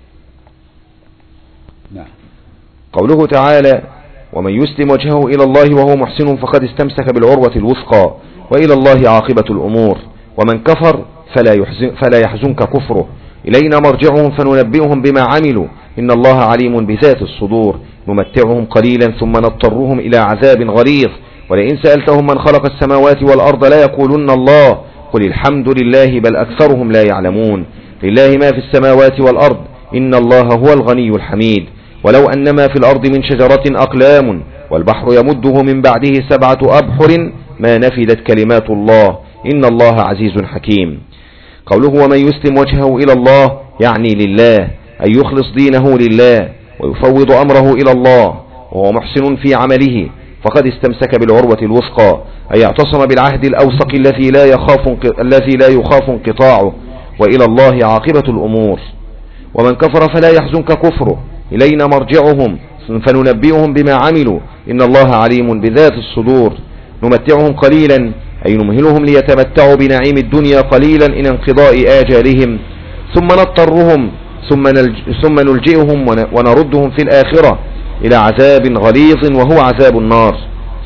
نعم. قوله تعالى ومن يسلم وجهه إلى الله وهو محسن فقد استمسك بالعروة الوثقى وإلى الله عاقبة الأمور. ومن كفر فلا, يحزن فلا يحزنك كفره، إلينا مرجعهم فننبئهم بما عملوا إن الله عليم بذات الصدور. نمتعهم قليلا ثم نضطرهم إلى عذاب غليظ. ولئن سألتهم من خلق السماوات والأرض لا يقولن الله قل الحمد لله بل أكثرهم لا يعلمون. لله ما في السماوات والأرض إن الله هو الغني الحميد. ولو أن ما في الأرض من شجرة أقلام والبحر يمده من بعده سبعة أبحر ما نفدت كلمات الله إن الله عزيز حكيم. قوله ومن يسلم وجهه إلى الله يعني لله، أي يخلص دينه لله ويفوض أمره إلى الله وهو محسن في عمله فقد استمسك بالعروة الوثقى، أي اعتصم بالعهد الأوثق الذي لا يخاف الذي لا يخاف انقطاعه وإلى الله عاقبة الأمور. ومن كفر فلا يحزنك كفره، إلينا مرجعهم فننبئهم بما عملوا إن الله عليم بذات الصدور. نمتعهم قليلا أي نمهلهم ليتمتعوا بنعيم الدنيا قليلا إن انقضاء آجالهم، ثم نضطرهم ثم نلجئهم ونردهم في الآخرة إلى عذاب غليظ وهو عذاب النار.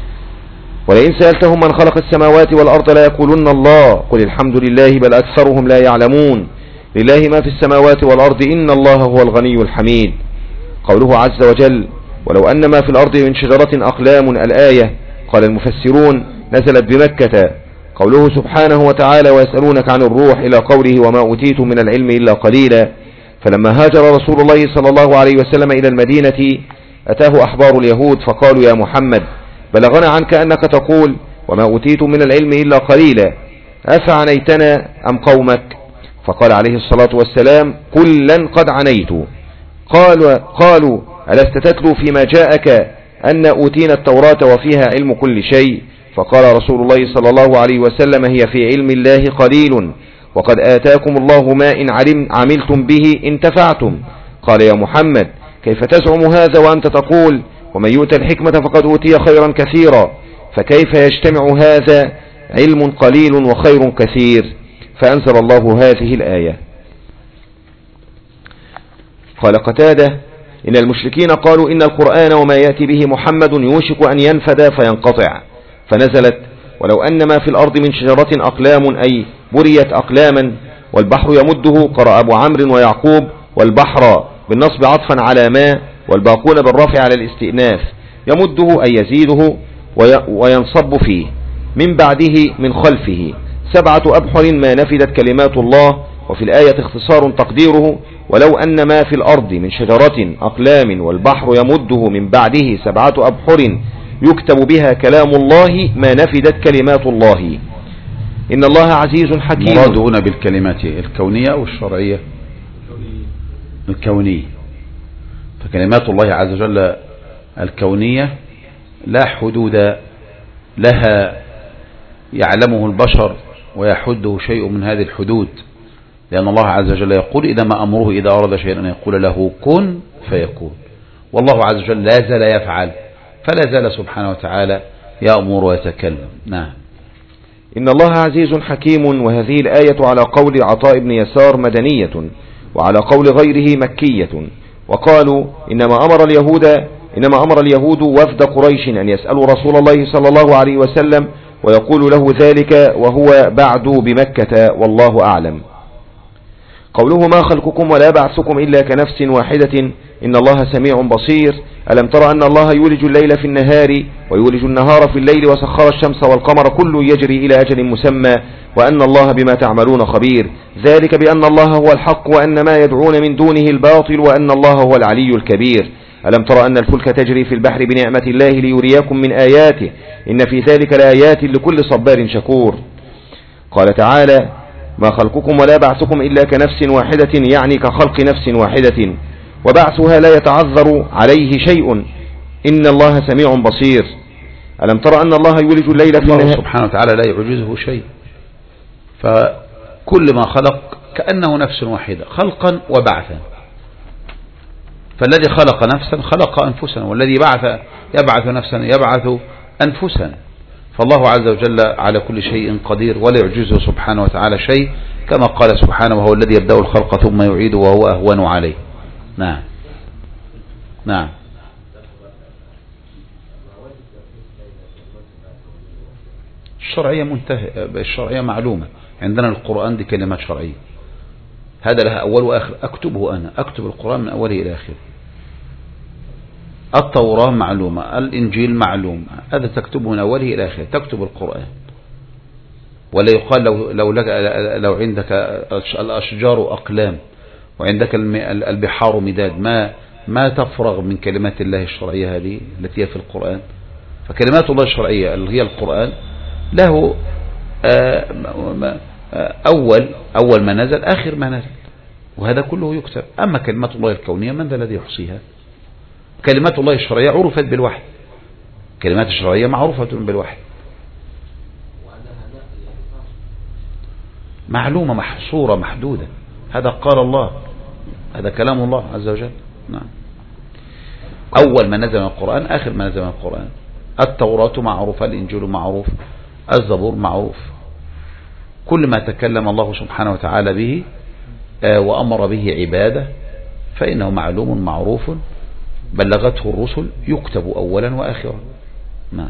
ولئن سألتهم من خلق السماوات والأرض لا يقولن الله قل الحمد لله بل أكثرهم لا يعلمون. لله ما في السماوات والأرض إن الله هو الغني الحميد. قوله عز وجل ولو أن ما في الأرض من شجرة أقلام الآية، قال المفسرون نزلت بمكة. قوله سبحانه وتعالى ويسألونك عن الروح إلى قوله وما أوتيتم من العلم إلا قليلا. فلما هاجر رسول الله صلى الله عليه وسلم إلى المدينة أتاه أحبار اليهود فقالوا يا محمد بلغنا عنك أنك تقول وما أوتيتم من العلم إلا قليلا أفعنيتنا أم قومك؟ فقال عليه الصلاة والسلام كلا قد عنيت. قالوا, قالوا ألست تتلو فيما جاءك أن أوتينا التوراة وفيها علم كل شيء؟ فقال رسول الله صلى الله عليه وسلم هي في علم الله قليل وقد آتاكم الله ما إن علم عملتم به انتفعتم. قال يا محمد كيف تزعم هذا وأنت تقول ومن يؤت الحكمة فقد أوتي خيرا كثيرا؟ فكيف يجتمع هذا علم قليل وخير كثير؟ فأنزل الله هذه الآية. قال قتادة إن المشركين قالوا إن القرآن وما يأتي به محمد يوشك أن ينفد فينقطع، فنزلت ولو أن ما في الأرض من شجرة أقلام أي بريت أقلاما والبحر يمده. قرأ أبو عمرو ويعقوب والبحر بالنصب عطفا على ما والباقون بالرفع على الاستئناف. يمده أي يزيده وينصب فيه من بعده من خلفه سبعة أبحر ما نفدت كلمات الله. وفي الآية اختصار تقديره ولو أن ما في الأرض من شجرة أقلام والبحر يمده من بعده سبعة أبحر يكتب بها كلام الله ما نفدت كلمات الله إن الله عزيز حكيم. مراد هنا بالكلمات الكونية أو الشرعية؟ الكونية. فكلمات الله عز وجل الكونية لا حدود لها يعلمه البشر ويحده شيء من هذه الحدود، لأن الله عز وجل يقول إذا ما أمره إذا أراد شيئا أن يقول له كن فيكون، والله عز وجل لا زال يفعل فلا زال سبحانه وتعالى يأمر ويتكلم. نعم. إن الله عزيز حكيم. وهذه الآية على قول عطاء بن يسار مدنية وعلى قول غيره مكية. وقالوا إنما أمر اليهود إنما أمر اليهود وفد قريش أن يسألوا رسول الله صلى الله عليه وسلم ويقول له ذلك وهو بعد بمكة والله أعلم. قوله ما خلقكم ولا بعثكم إلا كنفس واحدة إن الله سميع بصير. ألم ترى أن الله يولج الليل في النهار ويولج النهار في الليل وسخر الشمس والقمر كل يجري إلى أجل مسمى وأن الله بما تعملون خبير. ذلك بأن الله هو الحق وأن ما يدعون من دونه الباطل وأن الله هو العلي الكبير. ألم تر أن الفلك تجري في البحر بنعمة الله ليريكم من آياته إن في ذلك لآيات لكل صبار شكور. قال تعالى ما خلقكم ولا بعثكم إلا كنفس واحدة يعني كخلق نفس واحدة وبعثها لا يتعذر عليه شيء إن الله سميع بصير. ألم تر أن الله يولج الليل في النهار. الله سبحانه وتعالى لا يعجزه شيء، فكل ما خلق كأنه نفس واحدة خلقا وبعثا. فالذي خلق نفسا خلق أنفسا، والذي بعث يبعث نفسا يبعث أنفسا. فالله عز وجل على كل شيء قدير ولا يعجزه سبحانه وتعالى شيء، كما قال سبحانه وهو الذي يبدأ الخلق ثم يعيده وهو أهون عليه. نعم نعم. الشرعية منتهى، الشرعية معلومة عندنا. القرآن دي كلمات شرعية، هذا لها أول وآخر. أكتبه أنا، أكتب القرآن من أوله إلى آخره. التوراة معلومة، الإنجيل معلوم، هذا تكتبه من أوله إلى آخره. تكتب القرآن، ولا يقال لو لو لك لو عندك الأشجار أقلام وعندك البحار مداد، ما ما تفرغ من كلمات الله الشرعية هذه التي هي في القرآن. فكلمات الله الشرعية اللي هي القرآن له أول أول ما نزل آخر ما نزل، وهذا كله يكتب. أما كلمات الله الكونية من ذا الذي يحصيها؟ كلمات الله الشرعية عرفت بالوحي، كلمات الشرعية معروفة بالوحي، معلومة محصورة محدودة. هذا قال الله، هذا كلام الله عز وجل. نعم. أول ما نزل من القرآن آخر ما نزل من القرآن. التوراة معروفة، الإنجيل معروف، الزبور معروف. كل ما تكلم الله سبحانه وتعالى به وأمر به عباده فإنه معلوم معروف بلغته الرسل، يكتب أولا وآخرا. نعم.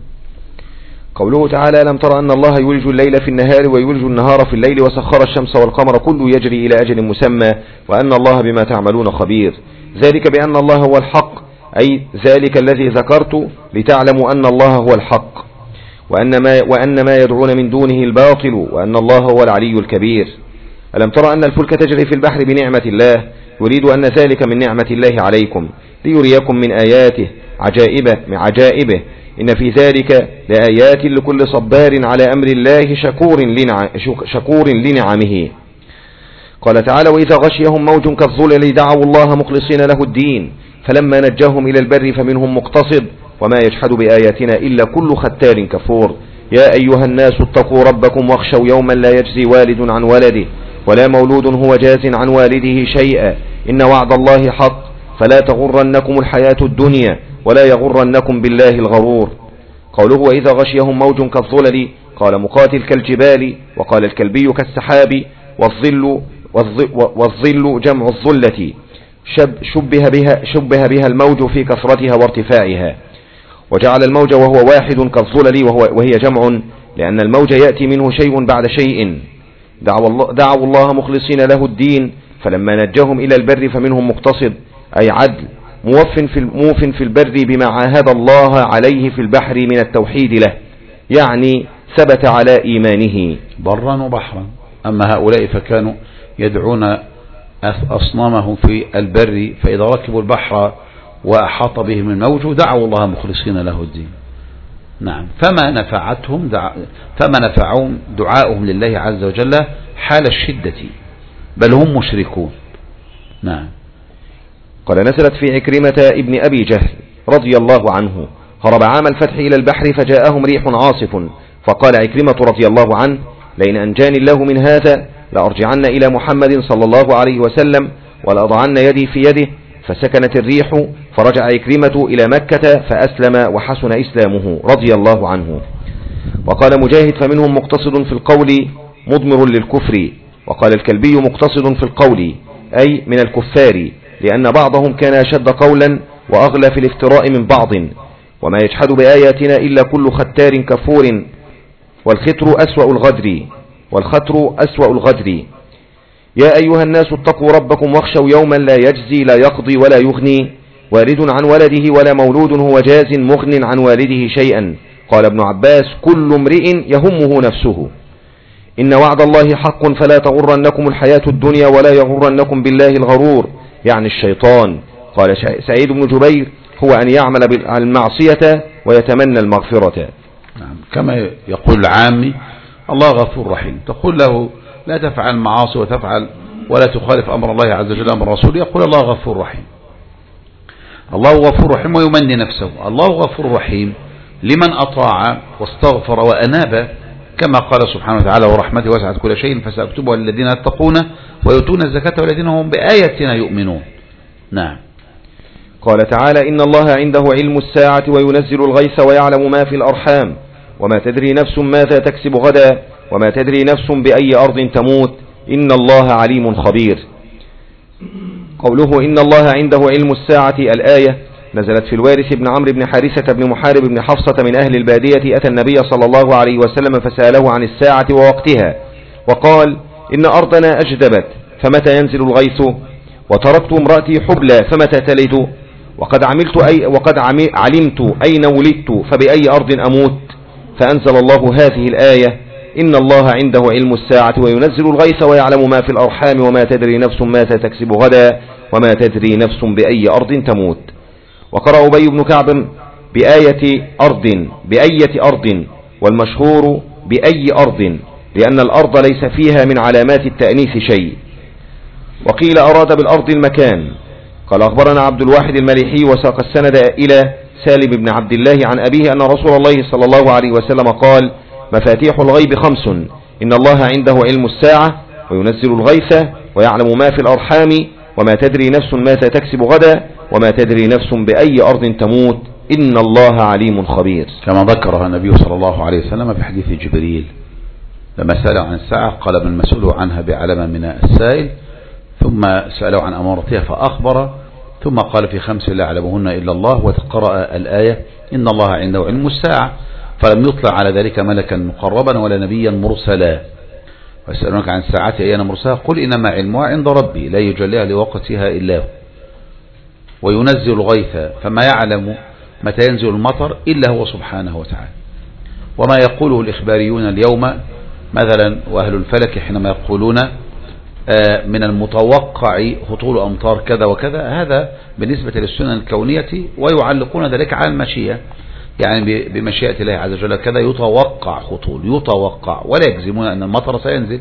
قوله تعالى ألم تر أن الله يولج الليل في النهار ويولج النهار في الليل وسخر الشمس والقمر كل يجري إلى أجل مسمى وأن الله بما تعملون خبير. ذلك بأن الله هو الحق، أي ذلك الذي ذكرت لتعلموا أن الله هو الحق وأن ما, وأن ما يدعون من دونه الباطل وأن الله هو العلي الكبير. ألم تر أن الفلك تجري في البحر بنعمة الله يريد أن ذلك من نعمة الله عليكم ليريكم من آياته عجائبه من عجائبه إن في ذلك لآيات لكل صبار على أمر الله شكور, لنع... شكور لنعمه. قال تعالى وإذا غشيهم موج كالظلل دعوا الله مخلصين له الدين فلما نجاهم إلى البر فمنهم مقتصد وما يجحد بآياتنا إلا كل ختار كفور. يا أيها الناس اتقوا ربكم واخشوا يوما لا يجزي والد عن ولده ولا مولود هو جاز عن والده شيئا إن وعد الله حق فلا تغرنكم الحياة الدنيا ولا يغرنكم بالله الغرور. قوله وإذا غشيهم موج كالظلل قال مقاتل كالجبال وقال الكلبي كالسحاب والظل, والظل جمع الظلة شب شبه, بها شبه بها الموج في كثرتها وارتفاعها وجعل الموج وهو واحد كالظلل وهي جمع لأن الموج يأتي منه شيء بعد شيء. دعوا الله, دعوا الله مخلصين له الدين فلما نجاهم إلى البر فمنهم مقتصد أي عدل موف في, موف في البر بما عاهد الله عليه في البحر من التوحيد له يعني ثبت على إيمانه برا وبحرا. أما هؤلاء فكانوا يدعون أصنامهم في البر فإذا ركبوا البحر وأحاط بهم الموج دعوا الله مخلصين له الدين. نعم. فما نفعتهم دع... فما نفعهم دعاؤهم لله عز وجل حال الشدة بل هم مشركون. نعم. قال نزلت في عكرمة ابن أبي جهل رضي الله عنه هرب عام الفتح إلى البحر فجاءهم ريح عاصف فقال عكرمة رضي الله عنه لئن أنجاني الله من هذا لأرجعن إلى محمد صلى الله عليه وسلم ولأضعن يدي في يده فسكنت الريح فرجع عكرمة إلى مكة فأسلم وحسن إسلامه رضي الله عنه. وقال مجاهد فمنهم مقتصد في القول مضمر للكفر وقال الكلبي مقتصد في القول أي من الكفار لأن بعضهم كان أشد قولا وأغلى في الافتراء من بعض وما يجحد بآياتنا إلا كل ختار كفور والختر أسوأ الغدر والختر أسوأ الغدر. يا أيها الناس اتقوا ربكم واخشوا يوما لا يجزي لا يقضي ولا يغني والد عن ولده ولا مولود هو جاز مغن عن والده شيئا. قال ابن عباس كل امرئ يهمه نفسه. إن وعد الله حق فلا تغرنكم الحياة الدنيا ولا يغرنكم بالله الغرور يعني الشيطان. قال سعيد بن جبير هو أن يعمل بالمعصية ويتمنى المغفرة. نعم. كما يقول العامي الله غفور رحيم، تقول له لا تفعل معاصي وتفعل ولا تخالف أمر الله عز وجل أمر رسوله، يقول الله غفور رحيم. الله غفور رحيم ويمني نفسه. الله غفور رحيم لمن أطاع واستغفر وأناب، كما قال سبحانه وتعالى ورحمته وسعت كل شيء فسأكتبها للذين يتقون ويؤتون الزكاة والذين هم بآياتنا يؤمنون. نعم. قال تعالى إن الله عنده علم الساعة وينزل الغيث ويعلم ما في الأرحام وما تدري نفس ماذا تكسب غدا وما تدري نفس بأي أرض تموت إن الله عليم خبير. قوله إن الله عنده علم الساعة الآية نزلت في الوارث بن عمرو بن حارثة بن محارب بن حفصة من أهل البادية أتى النبي صلى الله عليه وسلم فسأله عن الساعة ووقتها وقال إن أرضنا أجدبت فمتى ينزل الغيث وتركت امرأتي حبلى فمتى تلد وقد عملت أي وقد علمت أين ولدت فبأي أرض أموت فأنزل الله هذه الآية إن الله عنده علم الساعة وينزل الغيث ويعلم ما في الأرحام وما تدري نفس ماذا تكسب غدا وما تدري نفس بأي أرض تموت. وقرأ أبي بن كعب بآية أرض بأية أرض والمشهور بأي أرض لأن الأرض ليس فيها من علامات التأنيث شيء. وقيل أراد بالأرض المكان. قال أخبرنا عبد الواحد المليحي وساق السند إلى سالم بن عبد الله عن أبيه أن رسول الله صلى الله عليه وسلم قال مفاتيح الغيب خمس إن الله عنده علم الساعة وينزل الغيث ويعلم ما في الأرحام وما تدري نفس ماذا تكسب غدا وما تدري نفس بأي أرض تموت إن الله عليم خبير. كما ذكرها النبي صلى الله عليه وسلم في حديث جبريل لما سأله عن الساعة قال من مسؤول عنها بعلم من السائل، ثم سأله عن أمارتها فأخبر، ثم قال في خمس لا يعلمهن إلا الله، وتقرأ الآية إن الله عنده علم الساعة، فلم يطلع على ذلك ملكا مقربا ولا نبيا مرسلا. ويسألونك عن الساعة أيان مرساها قل إنما علمها عند ربي لا يجليها لوقتها إلا هو وينزل الغيث فما يعلم متى ينزل المطر إلا هو سبحانه وتعالى. وما يقوله الإخباريون اليوم مثلا وأهل الفلك حينما يقولون من المتوقع هطول أمطار كذا وكذا، هذا بالنسبة للسنن الكونية، ويعلقون ذلك على المشيئة، يعني بمشيئة الله عز وجل كذا يتوقع هطول يتوقع، ولا يجزمون أن المطر سينزل.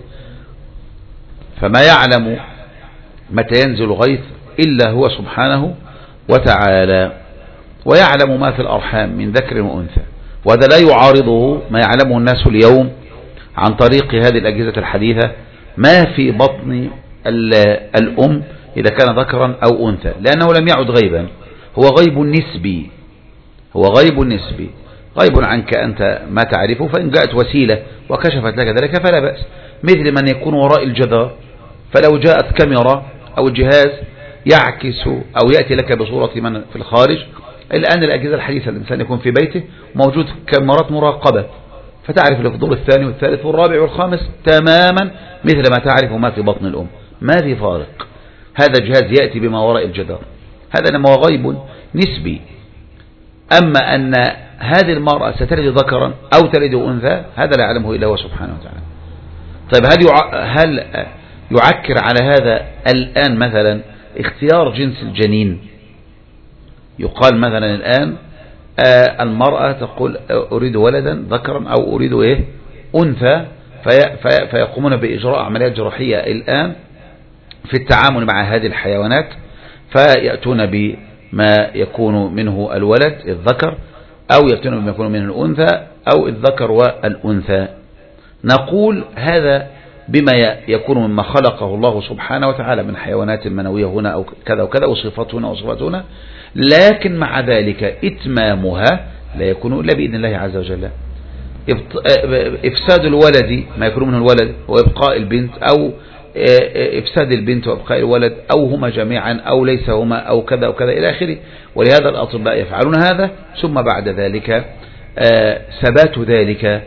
فما يعلم متى ينزل الغيث إلا هو سبحانه وتعالى، ويعلم ما في الأرحام من ذكر وأنثى، وهذا لا يعارضه ما يعلمه الناس اليوم عن طريق هذه الأجهزة الحديثة ما في بطن الأم إذا كان ذكرا أو أنثى، لأنه لم يعد غيبا، هو غيب نسبي، هو غيب نسبي، غيب عنك أنت ما تعرفه، فإن جاءت وسيلة وكشفت لك ذلك فلا بأس، مثل من يكون وراء الجدار، فلو جاءت كاميرا أو جهاز يعكس أو يأتي لك بصورة من في الخارج. الآن الأجهزة الحديثة الإنسان يكون في بيته موجود كاميرات مراقبة، فتعرف الفضول الثاني والثالث والرابع والخامس تماما مثل ما تعرف ما في بطن الأم، ما في فارق. هذا الجهاز يأتي بما وراء الجدار، هذا نما غيب نسبي. أما أن هذه المرأة ستلد ذكرا أو تلد أنثى هذا لا يعلمه إلا هو سبحانه وتعالى. طيب هل هل يعكر على هذا الآن مثلا اختيار جنس الجنين؟ يقال مثلا الآن آه المرأة تقول أريد ولدا ذكرا أو أريد إيه أنثى، في في فيقومون بإجراء عمليات جراحية الآن في التعامل مع هذه الحيوانات، فيأتون بما يكون منه الولد الذكر أو يأتون بما يكون منه الأنثى أو الذكر والأنثى. نقول هذا بما يكون مما خلقه الله سبحانه وتعالى من حيوانات منوية هنا أو كذا وكذا وصفات هنا وصفات هنا، لكن مع ذلك إتمامها لا يكون إلا بإذن الله عز وجل. إفساد الولد ما يكون منه الولد وإبقاء البنت، أو إفساد البنت وإبقاء الولد، أو هما جميعا أو ليس هما أو كذا وكذا إلى آخره. ولهذا الأطباء يفعلون هذا، ثم بعد ذلك ثبات ذلك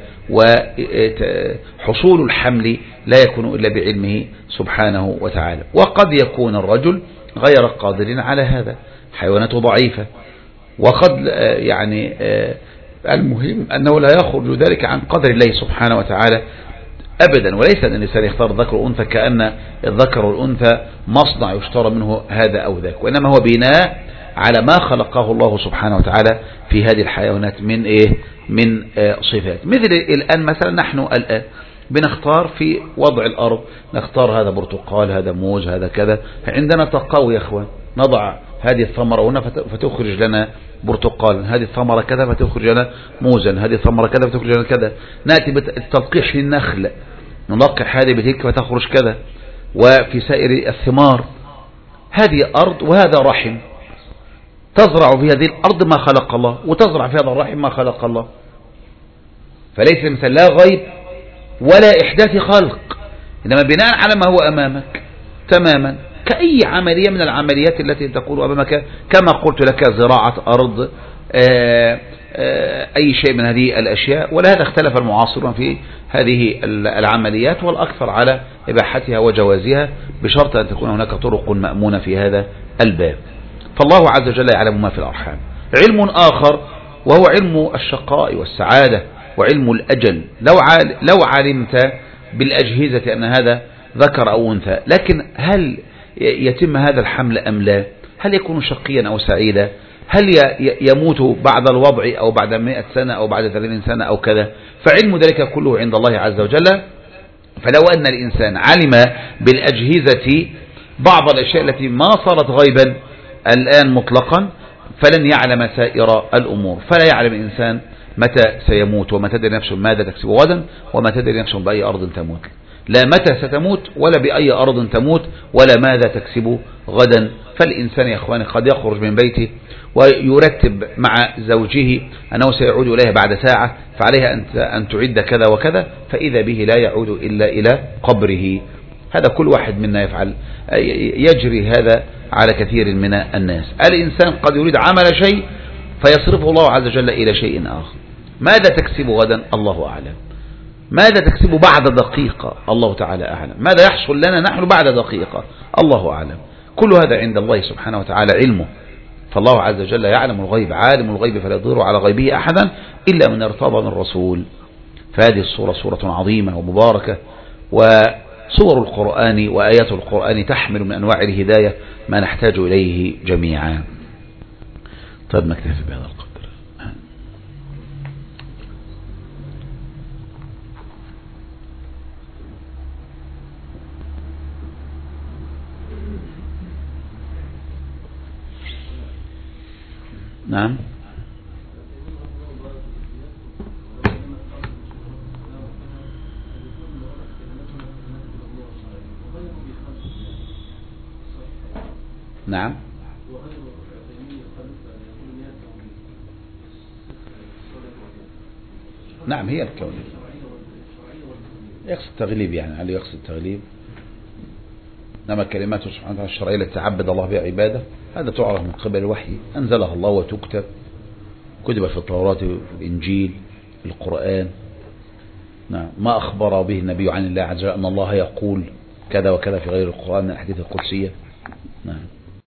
وحصول الحمل لا يكون إلا بعلمه سبحانه وتعالى. وقد يكون الرجل غير قادر على هذا، حيواناته ضعيفة، وقد يعني المهم أنه لا يخرج ذلك عن قدر الله سبحانه وتعالى أبدا، وليس أن الإنسان يختار الذكر والأنثى كأن الذكر والأنثى مصنع يشترى منه هذا أو ذاك، وإنما هو بناء على ما خلقه الله سبحانه وتعالى في هذه الحيوانات من إيه من آه صفات. مثل الآن مثلا نحن الآن بنختار في وضع الأرض، نختار هذا برتقال، هذا موز، هذا كذا، عندنا تقاوي يا أخوان، نضع هذه الثمرة هنا فتخرج لنا برتقال، هذه الثمرة كذا فتخرج لنا موزا، هذه الثمرة كذا فتخرج لنا كذا. نأتي بالتلقيح للنخل، نلقح هذه بتلك فتخرج كذا، وفي سائر الثمار. هذه أرض وهذا رحم، تزرع في هذه الأرض ما خلق الله، وتزرع في هذا الرحم ما خلق الله. فليس مثل لا غيب ولا إحداث خلق، إنما بناء على ما هو أمامك تماما، كأي عملية من العمليات التي تكون أمامك. كما قلت لك زراعة أرض، آآ آآ أي شيء من هذه الأشياء. ولهذا اختلف المعاصرون في هذه العمليات، والأكثر على إباحتها وجوازها، بشرط أن تكون هناك طرق مأمونة في هذا الباب. فالله عز وجل يعلم ما في الأرحام. علم آخر وهو علم الشقاء والسعادة وعلم الأجل. لو لو علمت بالأجهزة أن هذا ذكر أو أنثى، لكن هل يتم هذا الحمل أم لا؟ هل يكون شقيا أو سعيدا؟ هل يموت بعد الوضع أو بعد مئة سنة أو بعد ثلاثين سنة أو كذا؟ فعلم ذلك كله عند الله عز وجل. فلو أن الإنسان علم بالأجهزة بعض الأشياء التي ما صارت غيبا الآن مطلقا، فلن يعلم سائر الأمور. فلا يعلم الإنسان متى سيموت، وما تدري نفس ماذا تكسب غدا، وما تدري نفس بأي أرض تموت. لا متى ستموت ولا بأي أرض تموت ولا ماذا تكسب غدا. فالإنسان يا أخواني قد يخرج من بيته ويرتب مع زوجه أنه سيعود إليها بعد ساعة، فعليها أن تعد كذا وكذا، فإذا به لا يعود إلا إلى قبره. هذا كل واحد منا يفعل، يجري هذا على كثير من الناس. الإنسان قد يريد عمل شيء فيصرفه الله عز وجل إلى شيء آخر. ماذا تكسب غدا؟ الله أعلم. ماذا تكسب بعد دقيقة؟ الله تعالى أعلم. ماذا يحصل لنا نحن بعد دقيقة؟ الله أعلم. كل هذا عند الله سبحانه وتعالى علمه. فالله عز وجل يعلم الغيب، عالم الغيب فلا يضير على غيبه أحدا إلا من ارتضى من رسول. فهذه الصورة صورة عظيمة ومباركة، وصور القرآن وآيات القرآن تحمل من أنواع الهداية ما نحتاج إليه جميعا. طيب نكتفي بهذا القدر. نعم. نعم. نعم هي الكونية. يقصد التغليب، يعني هل يقصد التغليب؟ إنما كلماته سبحانه وتعالى الشرعية التي تعبد الله بها عباده، هذا تعرف من قبل الوحي، أنزلها الله وتكتب، كتب في التوراة في الإنجيل في القرآن. نعم. ما أخبر به النبي عن الله عز وجل أن الله يقول كذا وكذا في غير القرآن من الأحاديث القدسية. نعم.